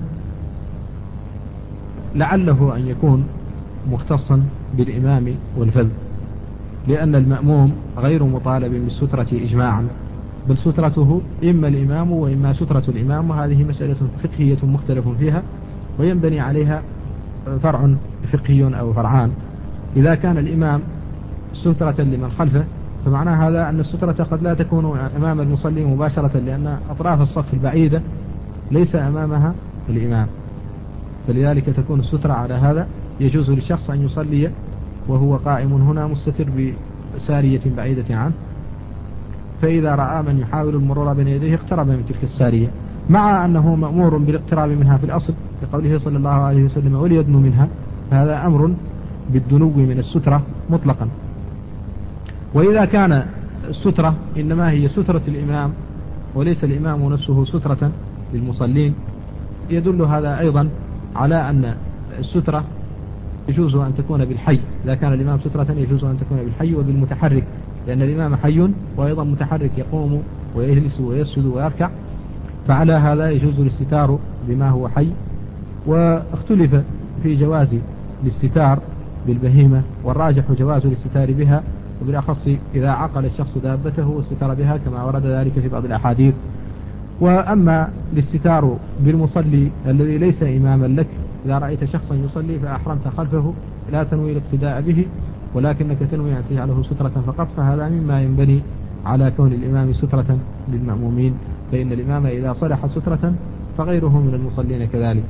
لعله أن يكون مختصا بالإمام والفذ، لأن المأموم غير مطالب بالسترة إجماعا، بل سترته إما الإمام وإما سترة الإمام، وهذه مسألة فقهية مختلف فيها وينبني عليها فرع فقهي أو فرعان. إذا كان الإمام سترة لمن خلفه فمعنى هذا أن السترة قد لا تكون أمام المصلي مباشرة، لأن أطراف الصف البعيدة ليس أمامها الإمام، فلذلك تكون السترة على هذا. يجوز للشخص أن يصلي وهو قائم هنا مستتر بسارية بعيدة عنه، فإذا رأى من يحاول المرور بين يديه اقترب من تلك السارية، مع أنه مأمور بالاقتراب منها في الأصل لقوله صلى الله عليه وسلم: وليدنو منها، فهذا أمر بالدنو من السترة مطلقا. وإذا كان السترة إنما هي سترة الإمام وليس الإمام نفسه سترة للمصلين، يدل هذا أيضا على أن السترة يجوز أن تكون بالحي. إذا كان الإمام سترة يجوز أن تكون بالحي وبالمتحرك، لأن الإمام حي وأيضا متحرك يقوم ويجلس ويسجد ويركع، فعلى هذا يجوز الاستتار بما هو حي. واختلف في جواز الاستتار بالبهيمة، والراجح جواز الاستتار بها، وبالأخص إذا عقل الشخص دابته واستتر بها كما ورد ذلك في بعض الأحاديث. وأما الاستتار بالمصلي الذي ليس إماما لك، إذا رأيت شخصا يصلي فأحرمت خلفه لا تنوي الاقتداء به ولكنك تنوي أن تجعله سترة فقط، فهذا مما ينبني على كون الإمام سترة للمأمومين، فإن الإمام إذا صلح سترة فغيره من المصلين كذلك.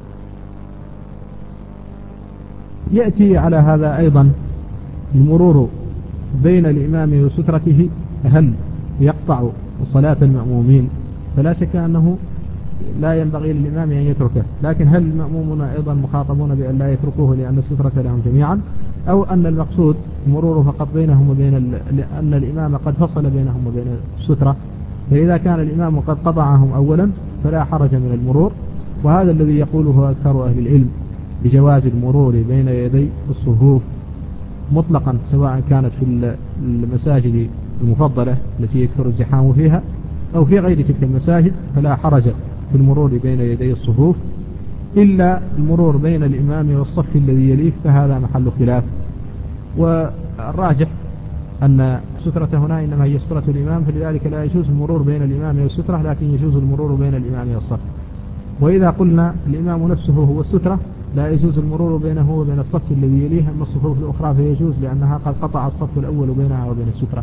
يأتي على هذا أيضا المرور بين الإمام وسترته، هل يقطع صلاة المأمومين؟ فلا شك أنه لا ينبغي للإمام أن يتركه، لكن هل المأمومون أيضا مخاطبون بأن لا يتركوه لأن السترة لهم جميعا، أو أن المقصود المرور فقط بينهم لأن الإمام قد فصل بينهم وبين السترة؟ فإذا كان الإمام قد قطعهم أولا فلا حرج من المرور، وهذا الذي يقوله أكثر أهل العلم بجواز المرور بين يدي الصفوف مطلقا، سواء كانت في المساجد المفضلة التي يكثر الزحام فيها أو في غير تلك المساجد، فلا حرج في المرور بين يدي الصفوف، إلا المرور بين الإمام والصف الذي يليه فهذا محل خلاف. والراجح أن السترة هنا إنما هي سترة الإمام، فلذلك لا يجوز المرور بين الإمام والسترة، لكن يجوز المرور بين الإمام والصف. وإذا قلنا الإمام نفسه هو السترة لا يجوز المرور بينه وبين الصف الذي يليه، أما الصفوف الأخرى فيجوز لأنها قد قطع الصف الأول بينها وبين السترة.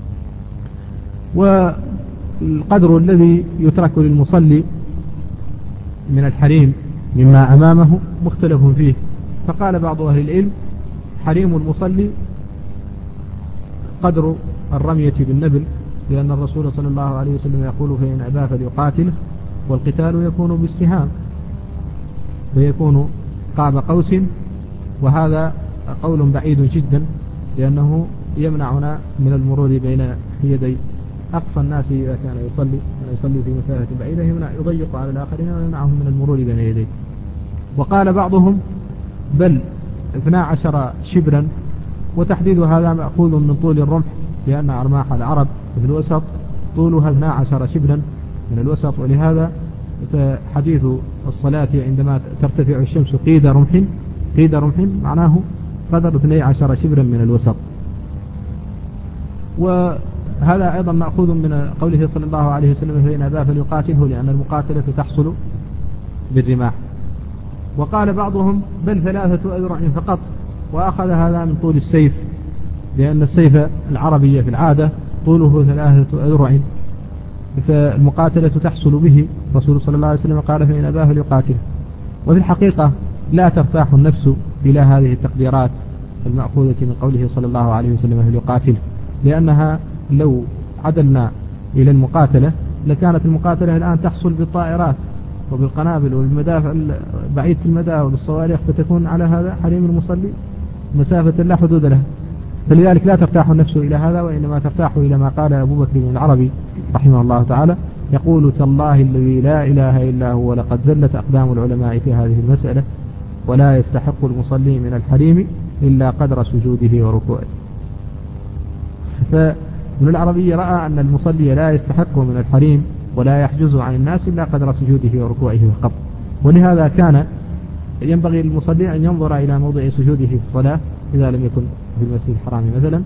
والقدر الذي يترك للمصلي من الحريم مما أمامه مختلف فيه، فقال بعض أهل العلم: حريم المصلي قدر الرمية بالنبل، لأن الرسول صلى الله عليه وسلم يقول: فإن أبى فليقاتله، والقتال يكون بالسهام فيكون قاب قوس، وهذا قول بعيد جدا لأنه يمنعنا من المرور بين يدي أقصى الناس إذا كان يصلي في مسافة بعيدة يضيق على الآخرين ويمنعهم من المرور بين يديه. وقال بعضهم بل 12 شبرا، وتحديد هذا مأخوذ من طول الرمح، لأن أرماح العرب في الوسط طولها 12 شبرا من الوسط، ولهذا حديث الصلاة عندما ترتفع الشمس قيد رمح معناه قدر 12 شبرا من الوسط. وهذا أيضا مأخوذ من قوله صلى الله عليه وسلم فإن أبى فليقاتله، لأن المقاتلة تحصل بالرماح. وقال بعضهم بل 3 أذرع فقط، وأخذ هذا من طول السيف، لأن السيف العربية في العادة طوله 3 أذرع، فالمقاتلة تحصل به. رسول صلى الله عليه وسلم قال فإن أباه فليقاتله. وفي الحقيقة لا ترتاح النفس إلى هذه التقديرات المأخوذة من قوله صلى الله عليه وسلم فليقاتله، لأنها لو عدلنا إلى المقاتلة لكانت المقاتلة الآن تحصل بالطائرات وبالقنابل وبالمدافع بعيدة المدى وبالصواريخ، فتكون على هذا حريم المصلي مسافة لا حدود لها. فلذلك لا ترتاح النفس إلى هذا، وإنما ترتاح إلى ما قال أبو بكر بن العربي رحمه الله تعالى، يقول تالله الذي لا إله إلا هو لقد زلت أقدام العلماء في هذه المسألة، ولا يستحق المصلي من الحريم إلا قدر سجوده وركوعه. فابن العربي رأى أن المصلي لا يستحق من الحريم ولا يحجز عن الناس إلا قدر سجوده وركوعه فقط. ولهذا كان ينبغي للمصلي أن ينظر إلى موضع سجوده في الصلاة إذا لم يكن في المسجد الحرام مثلا.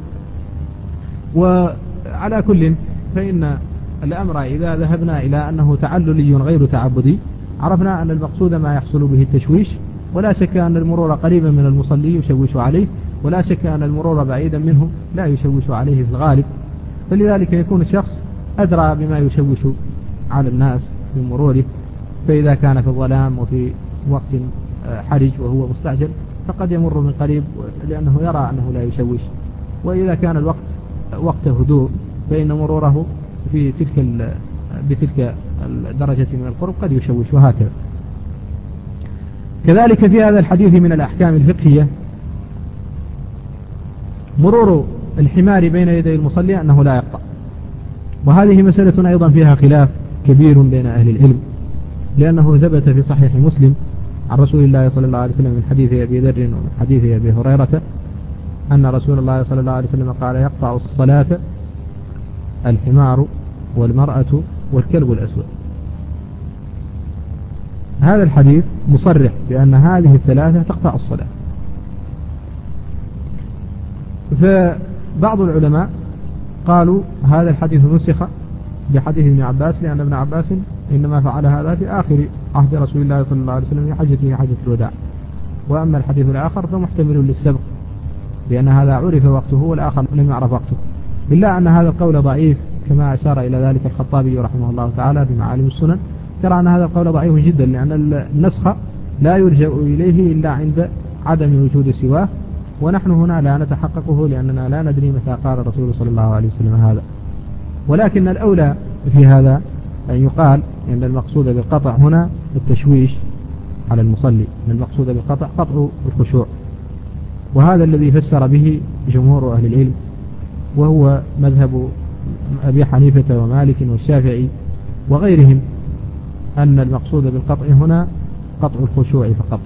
وعلى كل فإن الأمر إذا ذهبنا إلى أنه تعللي غير تعبدي، عرفنا أن المقصود ما يحصل به التشويش، ولا شك أن المرور قريبا من المصلي يشوش عليه، ولا شك أن المرور بعيدا منه لا يشوش عليه في الغالب. فلذلك يكون الشخص أدرى بما يشوش على الناس في مروره، فإذا كان في الظلام وفي وقت حرج وهو مستعجل فقد يمر من قريب لأنه يرى أنه لا يشوش، وإذا كان الوقت وقت هدوء فإن مروره بتلك الدرجة من القرب قد يشوش، وهكذا. كذلك في هذا الحديث من الأحكام الفقهية مرور الحمار بين يدي المصلي أنه لا يقطع، وهذه مسألة أيضا فيها خلاف كبير بين أهل العلم، لأنه ثبت في صحيح مسلم عن رسول الله صلى الله عليه وسلم من حديث أبي ذر ومن حديث أبي هريرة أن رسول الله صلى الله عليه وسلم قال يقطع الصلاة الحمار والمرأة والكلب الأسود. هذا الحديث مصرح بأن هذه الثلاثة تقطع الصلاة. فبعض العلماء قالوا هذا الحديث نسخ بحديث ابن عباس، لأن ابن عباس إنما فعل هذا في آخر عهد رسول الله صلى الله عليه وسلم في حجته حجة الوداع. وأما الحديث الآخر فمحتمل للسبق، لأن هذا عرف وقته والآخر لم يعرف وقته، إلا أن هذا القول ضعيف كما أشار إلى ذلك الخطابي رحمه الله تعالى في معالم السنن. ترى أن هذا القول ضعيف جدا، لأن النسخ لا يرجع إليه إلا عند عدم وجود سواه، ونحن هنا لا نتحققه لأننا لا ندري متى قال الرسول صلى الله عليه وسلم هذا. ولكن الأولى في هذا أن يقال أن المقصود بالقطع هنا التشويش على المصلي، أن المقصود بالقطع قطع الخشوع، وهذا الذي فسر به جمهور أهل العلم، وهو مذهب أبي حنيفة ومالك والشافعي وغيرهم، أن المقصود بالقطع هنا قطع الخشوع فقط.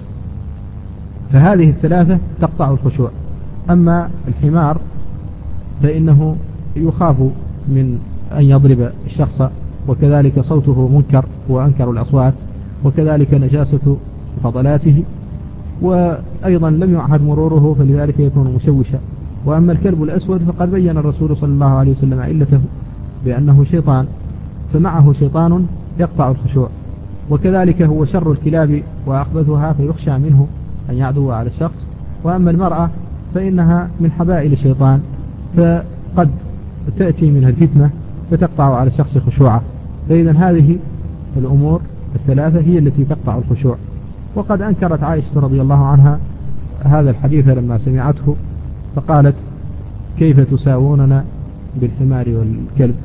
فهذه الثلاثة تقطع الخشوع. أما الحمار فإنه يخاف من أن يضرب الشخص، وكذلك صوته منكر وأنكر الأصوات، وكذلك نجاسة فضلاته، وأيضا لم يعهد مروره فلذلك يكون مشوشا. وأما الكلب الأسود فقد بين الرسول صلى الله عليه وسلم علته بأنه شيطان، فمعه شيطان يقطع الخشوع، وكذلك هو شر الكلاب وأخبثها فيخشى منه أن يعدو على الشخص. وأما المرأة فإنها من حبائل الشيطان، فقد تأتي منها الفتنة فتقطع على الشخص خشوعه. فإذا هذه الأمور الثلاثة هي التي تقطع الخشوع. وقد أنكرت عائشة رضي الله عنها هذا الحديث لما سمعته، فقالت كيف تساووننا بالحمار والكلب؟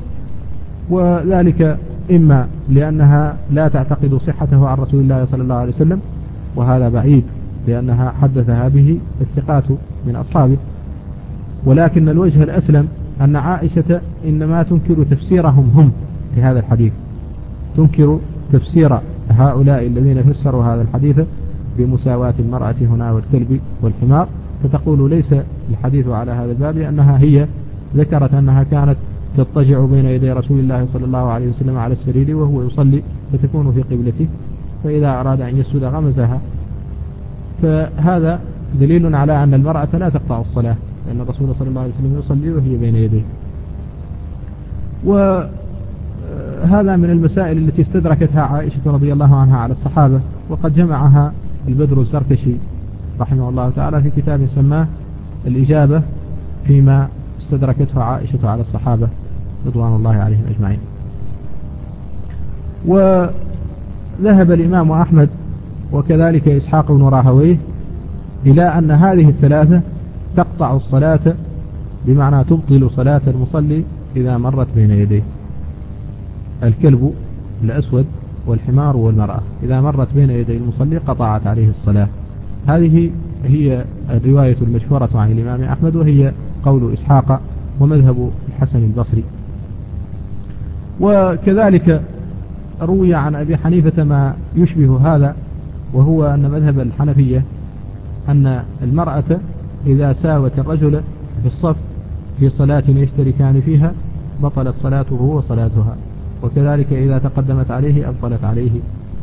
وذلك إما لأنها لا تعتقد صحته عن رسول الله صلى الله عليه وسلم، وهذا بعيد لأنها حدثها به الثقات من أصحابه، ولكن الوجه الأسلم أن عائشة إنما تنكر تفسيرهم هم لهذا الحديث، تنكر تفسير هؤلاء الذين فسروا هذا الحديث بمساواة المرأة هنا والكلب والحمار، فتقول ليس الحديث على هذا الباب، لأنها هي ذكرت أنها كانت تضطجع بين يدي رسول الله صلى الله عليه وسلم على السرير وهو يصلي فتكون في قبلته، فإذا أراد أن يسجد غمزها. فهذا دليل على أن المرأة لا تقطع الصلاة، لأن الرسول صلى الله عليه وسلم يصلي وهي بين يديه. وهذا من المسائل التي استدركتها عائشة رضي الله عنها على الصحابة، وقد جمعها البدر الزركشي رحمه الله تعالى في كتاب سماه الإجابة فيما استدركته عائشة على الصحابة رضوان الله عليهم أجمعين. وذهب الإمام أحمد وكذلك إسحاق بن راهويه إلى أن هذه الثلاثة تقطع الصلاة، بمعنى تبطل صلاة المصلي إذا مرت بين يديه، الكلب الأسود والحمار والمرأة إذا مرت بين يدي المصلي قطعت عليه الصلاة. هذه هي الرواية المشهورة عن الإمام أحمد، وهي قول إسحاق ومذهب الحسن البصري. وكذلك روي عن أبي حنيفة ما يشبه هذا، وهو أن مذهب الحنفية أن المرأة إذا ساوت الرجل في الصف في صلاة يشتركان فيها بطلت صلاته وصلاتها، وكذلك إذا تقدمت عليه أبطلت عليه.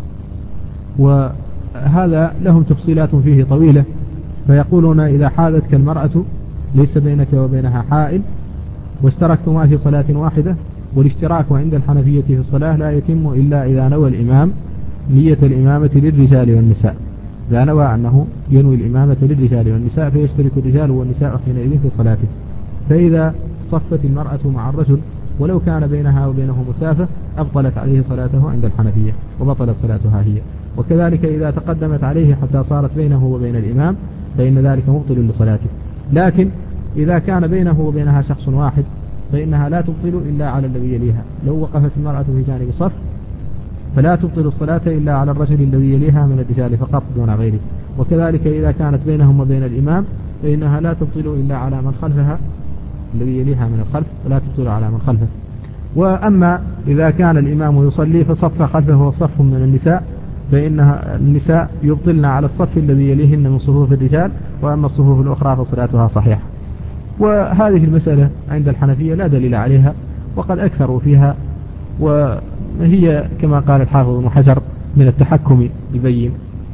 وهذا لهم تفصيلات فيه طويلة، فيقولون إذا حاذتك المرأة ليس بينك وبينها حائل واشتركتما في صلاة واحدة، والاشتراك عند الحنفية في الصلاة لا يتم إلا إذا نوى الإمام نية الإمامة للرجال والنساء، إذا نوى أنه ينوي الإمامة للرجال والنساء فيشترك الرجال والنساء حينئذ في صلاته. فإذا صفت المرأة مع الرجل ولو كان بينها وبينه مسافة أبطلت عليه صلاته عند الحنفية وبطلت صلاتها هي. وكذلك إذا تقدمت عليه حتى صارت بينه وبين الإمام فإن ذلك مبطل لصلاته. لكن إذا كان بينه وبينها شخص واحد فإنها لا تبطل إلا على الذي يليها. لو وقفت المرأة في جانب صف فلا تبطل الصلاة إلا على الرجل الذي يليها من الرجال فقط دون غيره. وكذلك إذا كانت بينهم وبين الإمام فإنها لا تبطل إلا على من خلفها الذي يليها من الخلف، ولا تبطل على من خلفه. وأما إذا كان الإمام يصلي فصف خلفه صف من النساء فإنها النساء يبطلن على الصف الذي يليهن من صفوف الرجال، وأما الصفوف الأخرى فصلاتها صحيحة. وهذه المسألة عند الحنفية لا دليل عليها، وقد أكثروا فيها، وهي كما قال الحافظ ابن حجر من التحكم البين.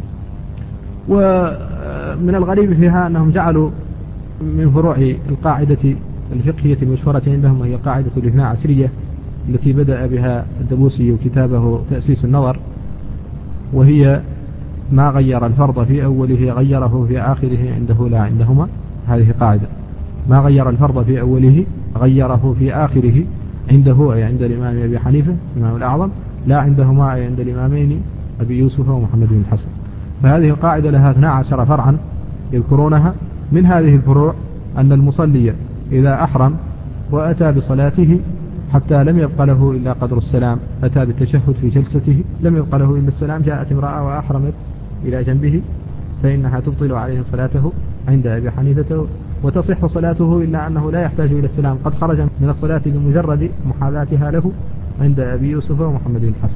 ومن الغريب فيها أنهم جعلوا من فروع القاعدة الفقهية المشهورة عندهم وهي قاعدة الاثنا عشرية التي بدأ بها الدبوسي كتابه تأسيس النظر، وهي ما غير الفرض في أوله غيره في آخره عنده لا عندهما. هذه قاعدة: ما غير الفرض في أوله غيره في آخره عنده، أي عند الإمام أبي حنيفة الإمام الأعظم، لا عندهما أي عند الإمامين أبي يوسف ومحمد بن الحسن. فهذه القاعدة لها 12 فرعا يذكرونها. من هذه الفروع أن المصلي إذا أحرم وأتى بصلاته حتى لم يبق له إلا قدر السلام، أتى بالتشهد في جلسته لم يبق له إلا السلام، جاءت امرأة وأحرمت إلى جنبه فإنها تبطل عليه صلاته عند أبي حنيفة، وتصح صلاته إلا أنه لا يحتاج إلى السلام، قد خرج من الصلاة بمجرد محاذاتها له عند أبي يوسف ومحمد بن الحسن.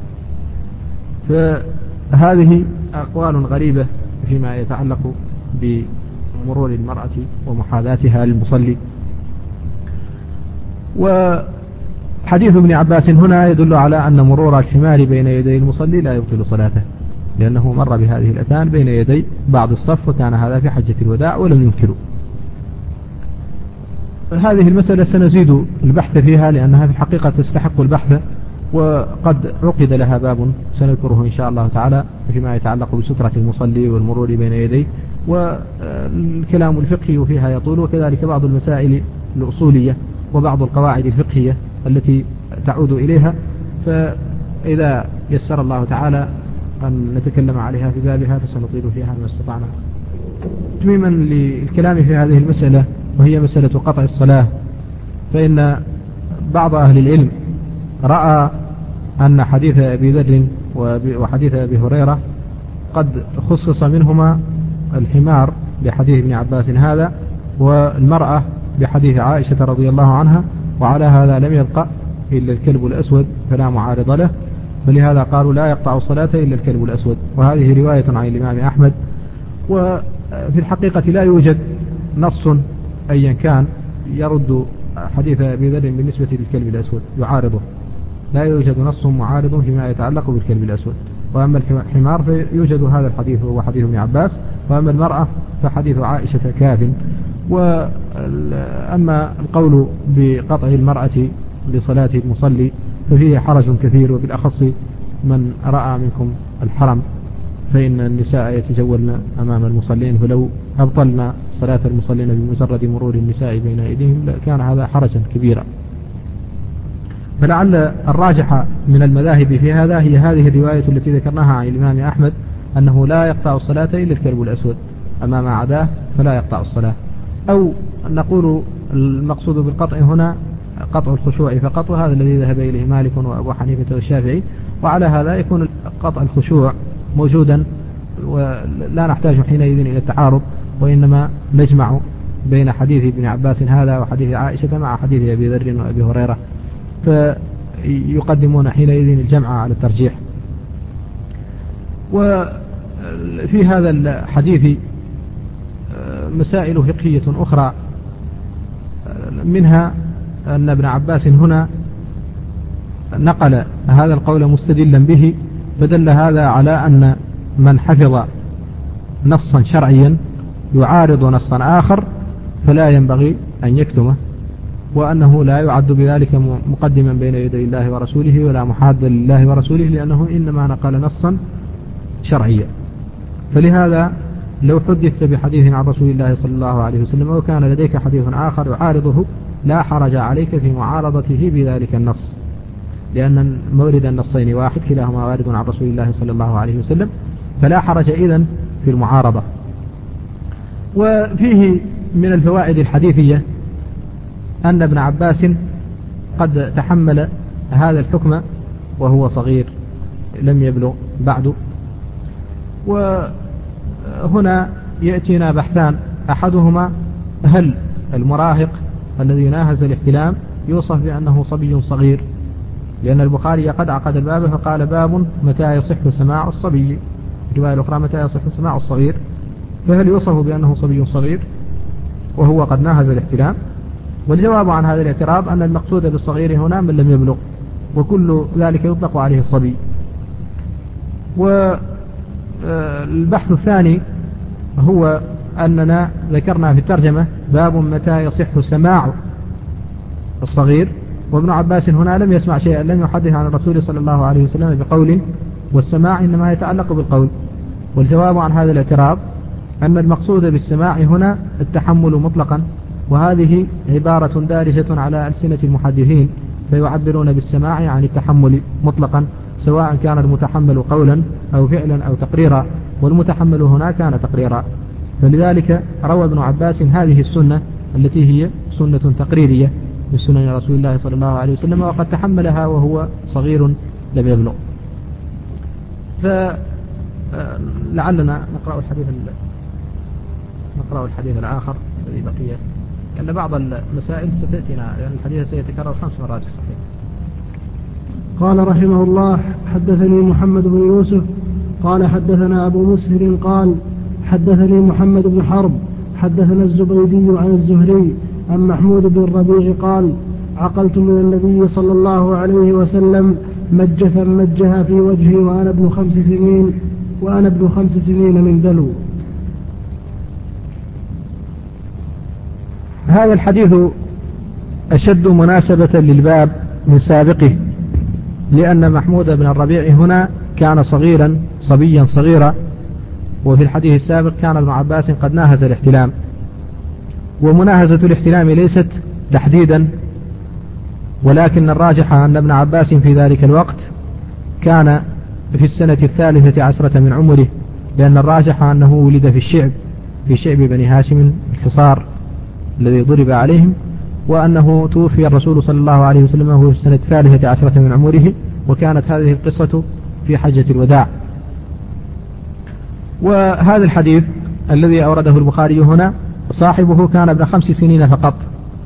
فهذه أقوال غريبة فيما يتعلق بمرور المرأة ومحاذاتها للمصلي. وحديث ابن عباس هنا يدل على أن مرور الحمار بين يدي المصلي لا يبطل صلاته، لأنه مر بهذه الأتان بين يدي بعض الصف، وكان هذا في حجة الوداع ولم ينكروا. هذه المسألة سنزيد البحث فيها لأنها في الحقيقة تستحق البحث، وقد عقد لها باب سنذكره إن شاء الله تعالى فيما يتعلق بسترة المصلي والمرور بين يديه، والكلام الفقهي فيها يطول، وكذلك بعض المسائل الأصولية وبعض القواعد الفقهية التي تعود إليها، فإذا يسر الله تعالى أن نتكلم عليها في بابها فسنطيل فيها ما استطعنا. تميما للكلام في هذه المسألة وهي مسألة قطع الصلاة، فإن بعض أهل العلم رأى أن حديث أبي ذر وحديث أبي هريرة قد خصص منهما الحمار بحديث ابن عباس هذا، والمرأة بحديث عائشة رضي الله عنها، وعلى هذا لم يبقى إلا الكلب الأسود فلا معارض له، فلهذا قالوا لا يقطع الصلاة إلا الكلب الأسود. وهذه رواية عن الإمام أحمد. وفي الحقيقة لا يوجد نص أيا كان يرد حديث أبي ذر بالنسبة للكلب الأسود يعارضه، لا يوجد نص معارض فيما يتعلق بالكلب الأسود. وأما الحمار فيوجد هذا الحديث وهو حديث ابن عباس، وأما المرأة فحديث عائشة كاف. وأما القول بقطع المرأة لصلاة المصلي ففيه حرج كثير، وبالأخص من رأى منكم الحرم فإن النساء يتجولن أمام المصلين، فلو أبطلنا صلاة المصلين بمجرد مرور النساء بين أيديهم كان هذا حرجا كبيرا. فلعل الراجح من المذاهب في هذا هي هذه الرواية التي ذكرناها عن الإمام أحمد أنه لا يقطع الصلاة إلا الكلب الأسود، أما ما عداه فلا يقطع الصلاة. أو نقول المقصود بالقطع هنا قطع الخشوع فقط، وهذا الذي ذهب إليه مالك وأبو حنيفة والشافعي، وعلى هذا يكون قطع الخشوع موجودا، ولا نحتاج حينئذ إلى التعارض، وإنما نجمع بين حديث ابن عباس هذا وحديث عائشة مع حديث أبي ذر وأبي هريرة، فيقدمون حينئذ الجمع على الترجيح. وفي هذا الحديث مسائل فقهية أخرى، منها أن ابن عباس هنا نقل هذا القول مستدلا به، فدل هذا على أن من حفظ نصا شرعيا يعارض نصا آخر فلا ينبغي أن يكتمه، وأنه لا يعد بذلك مقدما بين يدي الله ورسوله ولا محادا لله ورسوله، لأنه إنما نقل نصا شرعيا. فلهذا لو حدثت بحديث عن رسول الله صلى الله عليه وسلم وكان لديك حديث آخر يعارضه لا حرج عليك في معارضته بذلك النص، لأن مورد النصين واحد كلاهما وارد عن رسول الله صلى الله عليه وسلم، فلا حرج إذن في المعارضة. وفيه من الفوائد الحديثية أن ابن عباس قد تحمل هذا الحكم وهو صغير لم يبلغ بعد. وهنا يأتينا بحثان، أحدهما هل المراهق الذي ناهز الاحتلام يوصف بأنه صبي صغير، لأن البخاري قد عقد الباب فقال باب متى يصح سماع الصبي، الرواية الأخرى متى يصح سماع الصغير، فهل يوصف بأنه صبي صغير وهو قد ناهز الاحتلام؟ والجواب عن هذا الاعتراض أن المقصود بالصغير هنا من لم يبلغ، وكل ذلك يطلق عليه الصبي. والبحث الثاني هو أننا ذكرنا في الترجمة باب متى يصح سماع الصغير، وابن عباس هنا لم يسمع شيئا، لم يحدث عن الرسول صلى الله عليه وسلم بقول، والسماع إنما يتعلق بالقول. والجواب عن هذا الاعتراض أن المقصود بالسماع هنا التحمل مطلقا، وهذه عبارة دارجة على ألسنة المحدثين، فيعبرون بالسماع عن التحمل مطلقا سواء كان المتحمل قولا أو فعلا أو تقريرا، والمتحمل هنا كان تقريرا. فلذلك روى ابن عباس هذه السنة التي هي سنة تقريرية من سنن رسول الله صلى الله عليه وسلم، وقد تحملها وهو صغير لم يبلغ. فلعلنا نقرأ الحديث الآخر الذي بقي، لأن بعض المسائل ستأتينا، لأن الحديث سيتكرر 5 مرات في الصحيح. قال رحمه الله: حدثني محمد بن يوسف قال حدثنا أبو مسهر قال حدثني محمد بن حرب حدثنا الزبيدي عن الزهري عن محمود بن الربيع قال: عقلت من النبي صلى الله عليه وسلم مجة مجها في وجهي وأنا ابن 5 سنين من دلو. هذا الحديث أشد مناسبة للباب من سابقه، لأن محمود بن الربيع هنا كان صبيا صغيرا، وفي الحديث السابق كان ابن عباس قد ناهز الاحتلام. ومناهزة الاحتلام ليست تحديدا، ولكن الراجح أن ابن عباس في ذلك الوقت كان في السنة 13 من عمره، لأن الراجح أنه ولد في شعب بني هاشم الحصار الذي ضرب عليهم، وأنه توفي الرسول صلى الله عليه وسلم وهو في السنة 13 من عمره، وكانت هذه القصة في حجة الوداع. وهذا الحديث الذي أورده البخاري هنا صاحبه كان ابن 5 سنين فقط،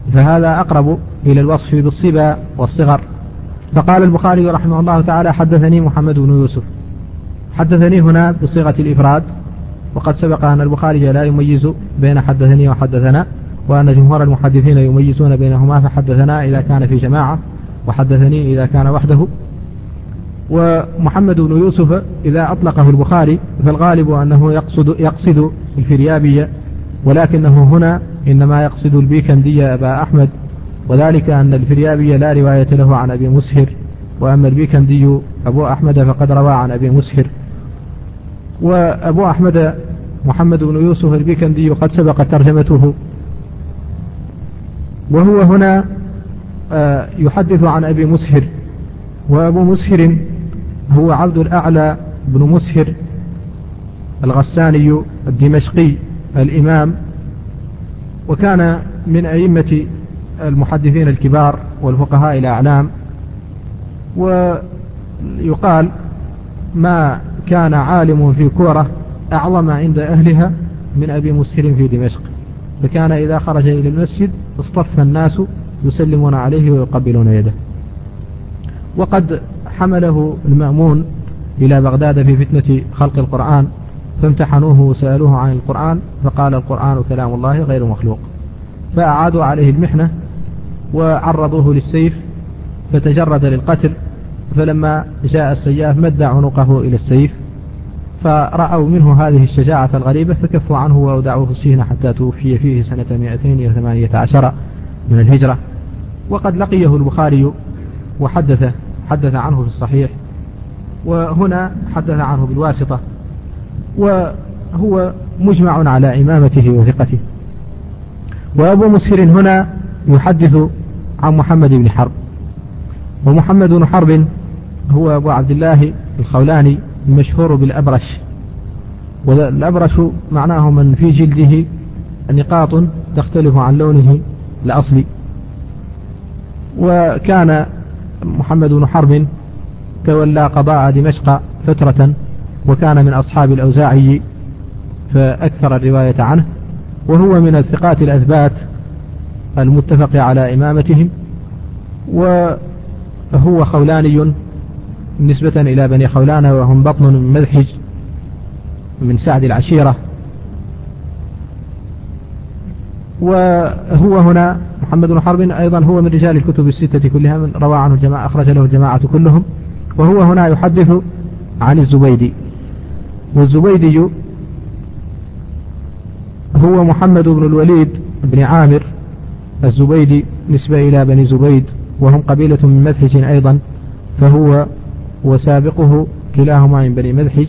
فهذا أقرب إلى الوصف بالصبا والصغر. فقال البخاري رحمه الله تعالى: حدثني محمد بن يوسف. حدثني هنا بصيغة الإفراد، وقد سبق أن البخاري لا يميز بين حدثني وحدثنا، وأن جمهور المحدثين يميزون بينهما، فحدثنا إذا كان في جماعة وحدثني إذا كان وحده. ومحمد بن يوسف إذا أطلقه البخاري فالغالب أنه يقصد الفريابية، ولكنه هنا إنما يقصد البيكندي أبا أحمد، وذلك أن الفريابي لا رواية له عن أبي مسهر، وأما البيكندي أبو أحمد فقد روى عن أبي مسهر. وأبو أحمد محمد بن يوسف البيكندي قد سبق ترجمته، وهو هنا يحدث عن أبي مسهر. وأبو مسهر هو عبد الأعلى بن مسهر الغساني الدمشقي الإمام، وكان من أئمة المحدثين الكبار والفقهاء الأعلام. ويقال ما كان عالم في كورة أعظم عند أهلها من أبي مسهر في دمشق، فكان إذا خرج إلى المسجد اصطف الناس يسلمون عليه ويقبلون يده. وقد حمله المأمون إلى بغداد في فتنة خلق القرآن، فامتحنوه وسألوه عن القرآن فقال: القرآن كلام الله غير مخلوق. فأعادوا عليه المحنة وعرضوه للسيف فتجرد للقتل، فلما جاء السياف مد عنقه إلى السيف، فرأوا منه هذه الشجاعة الغريبة فكفوا عنه وأودعوه السجن حتى توفي فيه سنة 218 من الهجرة. وقد لقيه البخاري وحدث عنه في الصحيح، وهنا حدث عنه بالواسطة، وهو مجمع على إمامته وثقته. وأبو مسهر هنا يحدث عن محمد بن حرب. ومحمد بن حرب هو أبو عبد الله الخولاني المشهور بالأبرش، والأبرش معناه من في جلده نقاط تختلف عن لونه الأصلي. وكان محمد بن حرب تولى قضاء دمشق فترة، وكان من أصحاب الأوزاعي فأكثر الرواية عنه، وهو من الثقات الأثبات المتفق على إمامتهم. وهو خولاني نسبة إلى بني خولان، وهم بطن من مذحج من سعد العشيرة. وهو هنا محمد بن حرب أيضا هو من رجال الكتب الستة كلها، من روى عنه الجماعة، أخرج له الجماعة كلهم. وهو هنا يحدث عن الزبيدي. والزبيدي هو محمد بن الوليد بن عامر الزبيدي نسبة إلى بني زبيد، وهم قبيلة من مذحج أيضا، فهو وسابقه كلاهما من بني مذحج.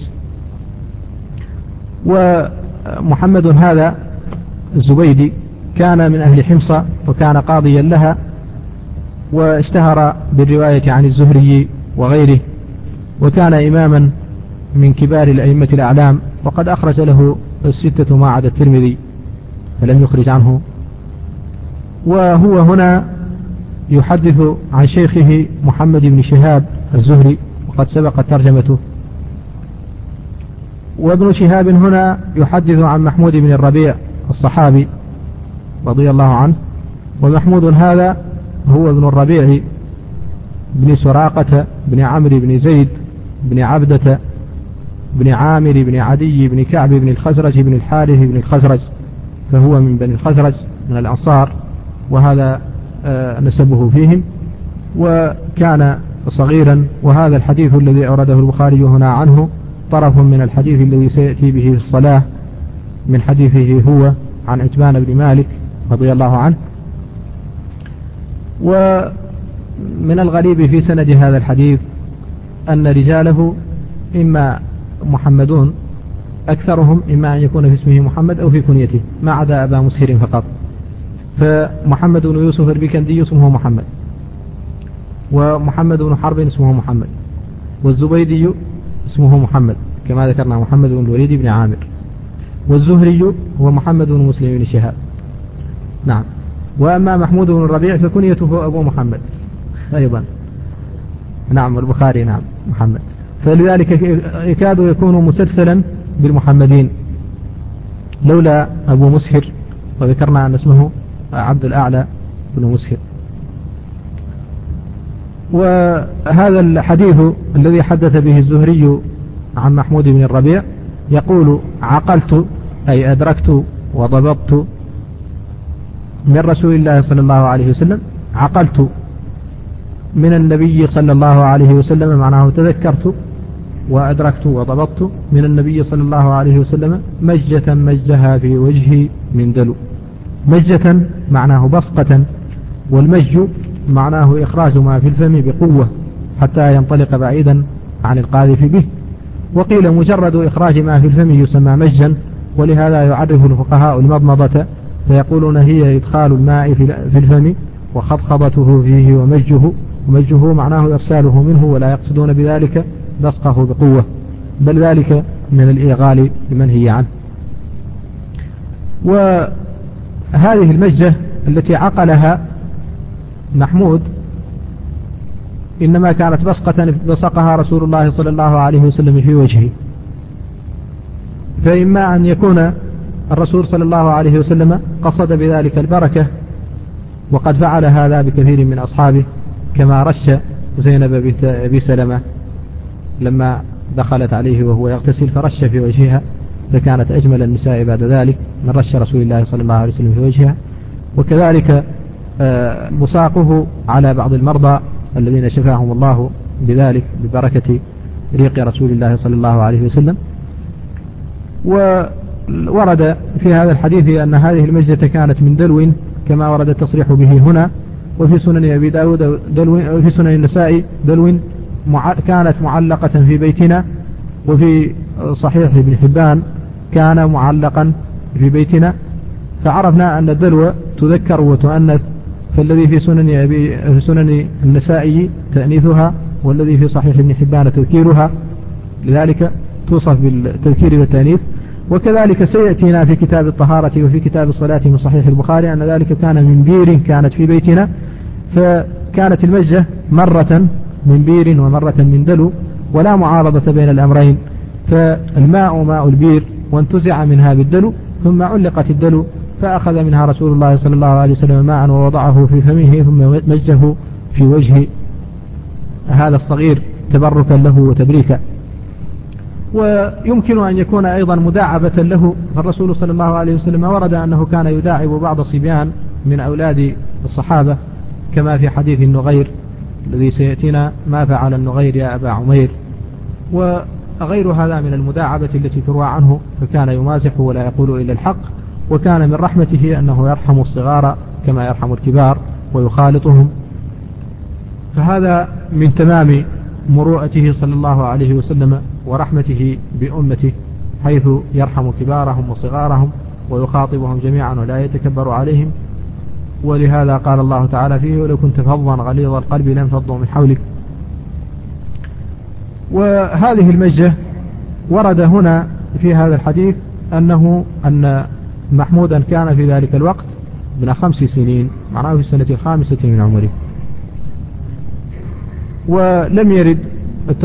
ومحمد هذا الزبيدي كان من أهل حمص، وكان قاضيا لها، واشتهر بالرواية عن الزهري وغيره، وكان إماما من كبار الأئمة الأعلام، وقد أخرج له الستة ما عدا الترمذي فلم يخرج عنه. وهو هنا يحدث عن شيخه محمد بن شهاب الزهري، وقد سبقت ترجمته. وابن شهاب هنا يحدث عن محمود بن الربيع الصحابي رضي الله عنه. ومحمود هذا هو ابن الربيع بن سراقة بن عمرو بن زيد بن عبدة بن عامر بن عدي بن كعب بن الخزرج بن الحارث بن الخزرج، فهو من بني الخزرج من الأنصار، وهذا نسبه فيهم. وكان صغيرا. وهذا الحديث الذي أورده البخاري هنا عنه طرف من الحديث الذي سيأتي به في الصلاة من حديثه هو عن عتبان بن مالك رضي الله عنه. ومن الغريب في سند هذا الحديث أن رجاله إما محمدون، أكثرهم إما أن يكون في اسمه محمد أو في كنيته، ما عدا أبا مسهر فقط. فمحمد بن يوسف البيكندي اسمه محمد، ومحمد بن حرب اسمه محمد، والزبيدي اسمه محمد كما ذكرنا محمد بن الوليد بن عامر، والزهري هو محمد بن مسلم بن شهاب. نعم. وأما محمود بن الربيع فكنيته أبو محمد أيضا. نعم. والبخاري نعم محمد، فلذلك يكاد يكون مسلسلا بالمحمدين لولا أبو مسهر، وذكرنا أن اسمه عبد الأعلى بن مسهر. وهذا الحديث الذي حدث به الزهري عن محمود بن الربيع يقول: عقلت أي أدركت وضبطت من رسول الله صلى الله عليه وسلم، عقلت من النبي صلى الله عليه وسلم، معناه تذكرت وأدركت وضبطت من النبي صلى الله عليه وسلم مجة مجها في وجهي من دلو. مجة معناه بصقة، والمج معناه إخراج ما في الفم بقوة حتى ينطلق بعيدا عن القاذف به. وقيل مجرد إخراج ما في الفم يسمى مجا، ولهذا يعرف الفقهاء المضمضة فيقولون هي إدخال الماء في الفم وخضخضته فيه ومجه معناه إرساله منه، ولا يقصدون بذلك بصقه بقوة، بل ذلك من الإيغال لمنهي عنه. وهذه المجة التي عقلها محمود إنما كانت بصقها رسول الله صلى الله عليه وسلم في وجهه، فإما أن يكون الرسول صلى الله عليه وسلم قصد بذلك البركة، وقد فعل هذا بكثير من أصحابه، كما رش زينب بنت أبي سلمة لما دخلت عليه وهو يغتسل فرش في وجهها، فكانت أجمل النساء بعد ذلك من رش رسول الله صلى الله عليه وسلم في وجهها. وكذلك بصاقه على بعض المرضى الذين شفاهم الله بذلك ببركة ريق رسول الله صلى الله عليه وسلم. وورد في هذا الحديث أن هذه المجة كانت من دلو كما ورد التصريح به هنا. وفي سنن أبي داود دلو، وفي سنن النساء دلو كانت معلقة في بيتنا، وفي صحيح ابن حبان كان معلقا في بيتنا، فعرفنا أن الدلو تذكر وتؤنث، فالذي في سنن النساء تأنيثها، والذي في صحيح ابن حبان تذكيرها، لذلك توصف بالتذكير والتأنيث. وكذلك سيأتينا في كتاب الطهارة وفي كتاب الصلاة من صحيح البخاري أن ذلك كان من بير كانت في بيتنا، فكانت المجة مرة من بير ومرة من دلو، ولا معارضة بين الأمرين، فالماء ماء البير وانتزع منها بالدلو، ثم علقت الدلو، فأخذ منها رسول الله صلى الله عليه وسلم ماء ووضعه في فمه ثم مجه في وجه هذا الصغير تبركا له وتبريكا. ويمكن أن يكون أيضا مداعبة له، فالرسول صلى الله عليه وسلم ورد أنه كان يداعب بعض الصبيان من أولاد الصحابة، كما في حديث النغير الذي سيأتينا: ما فعل النغير يا أبا عمير. وغير هذا من المداعبة التي تروى عنه، فكان يمازح ولا يقول إلا الحق. وكان من رحمته أنه يرحم الصغار كما يرحم الكبار ويخالطهم، فهذا من تمام مروءته صلى الله عليه وسلم ورحمته بأمته، حيث يرحم كبارهم وصغارهم ويخاطبهم جميعا ولا يتكبر عليهم. ولهذا قال الله تعالى فيه: ولو كنت فظا غليظ القلب لانفضوا من حولك. وهذه المجة ورد هنا في هذا الحديث أن محمودا كان في ذلك الوقت ابن 5 سنين، معناه في السنة 5 من عمره. ولم يرد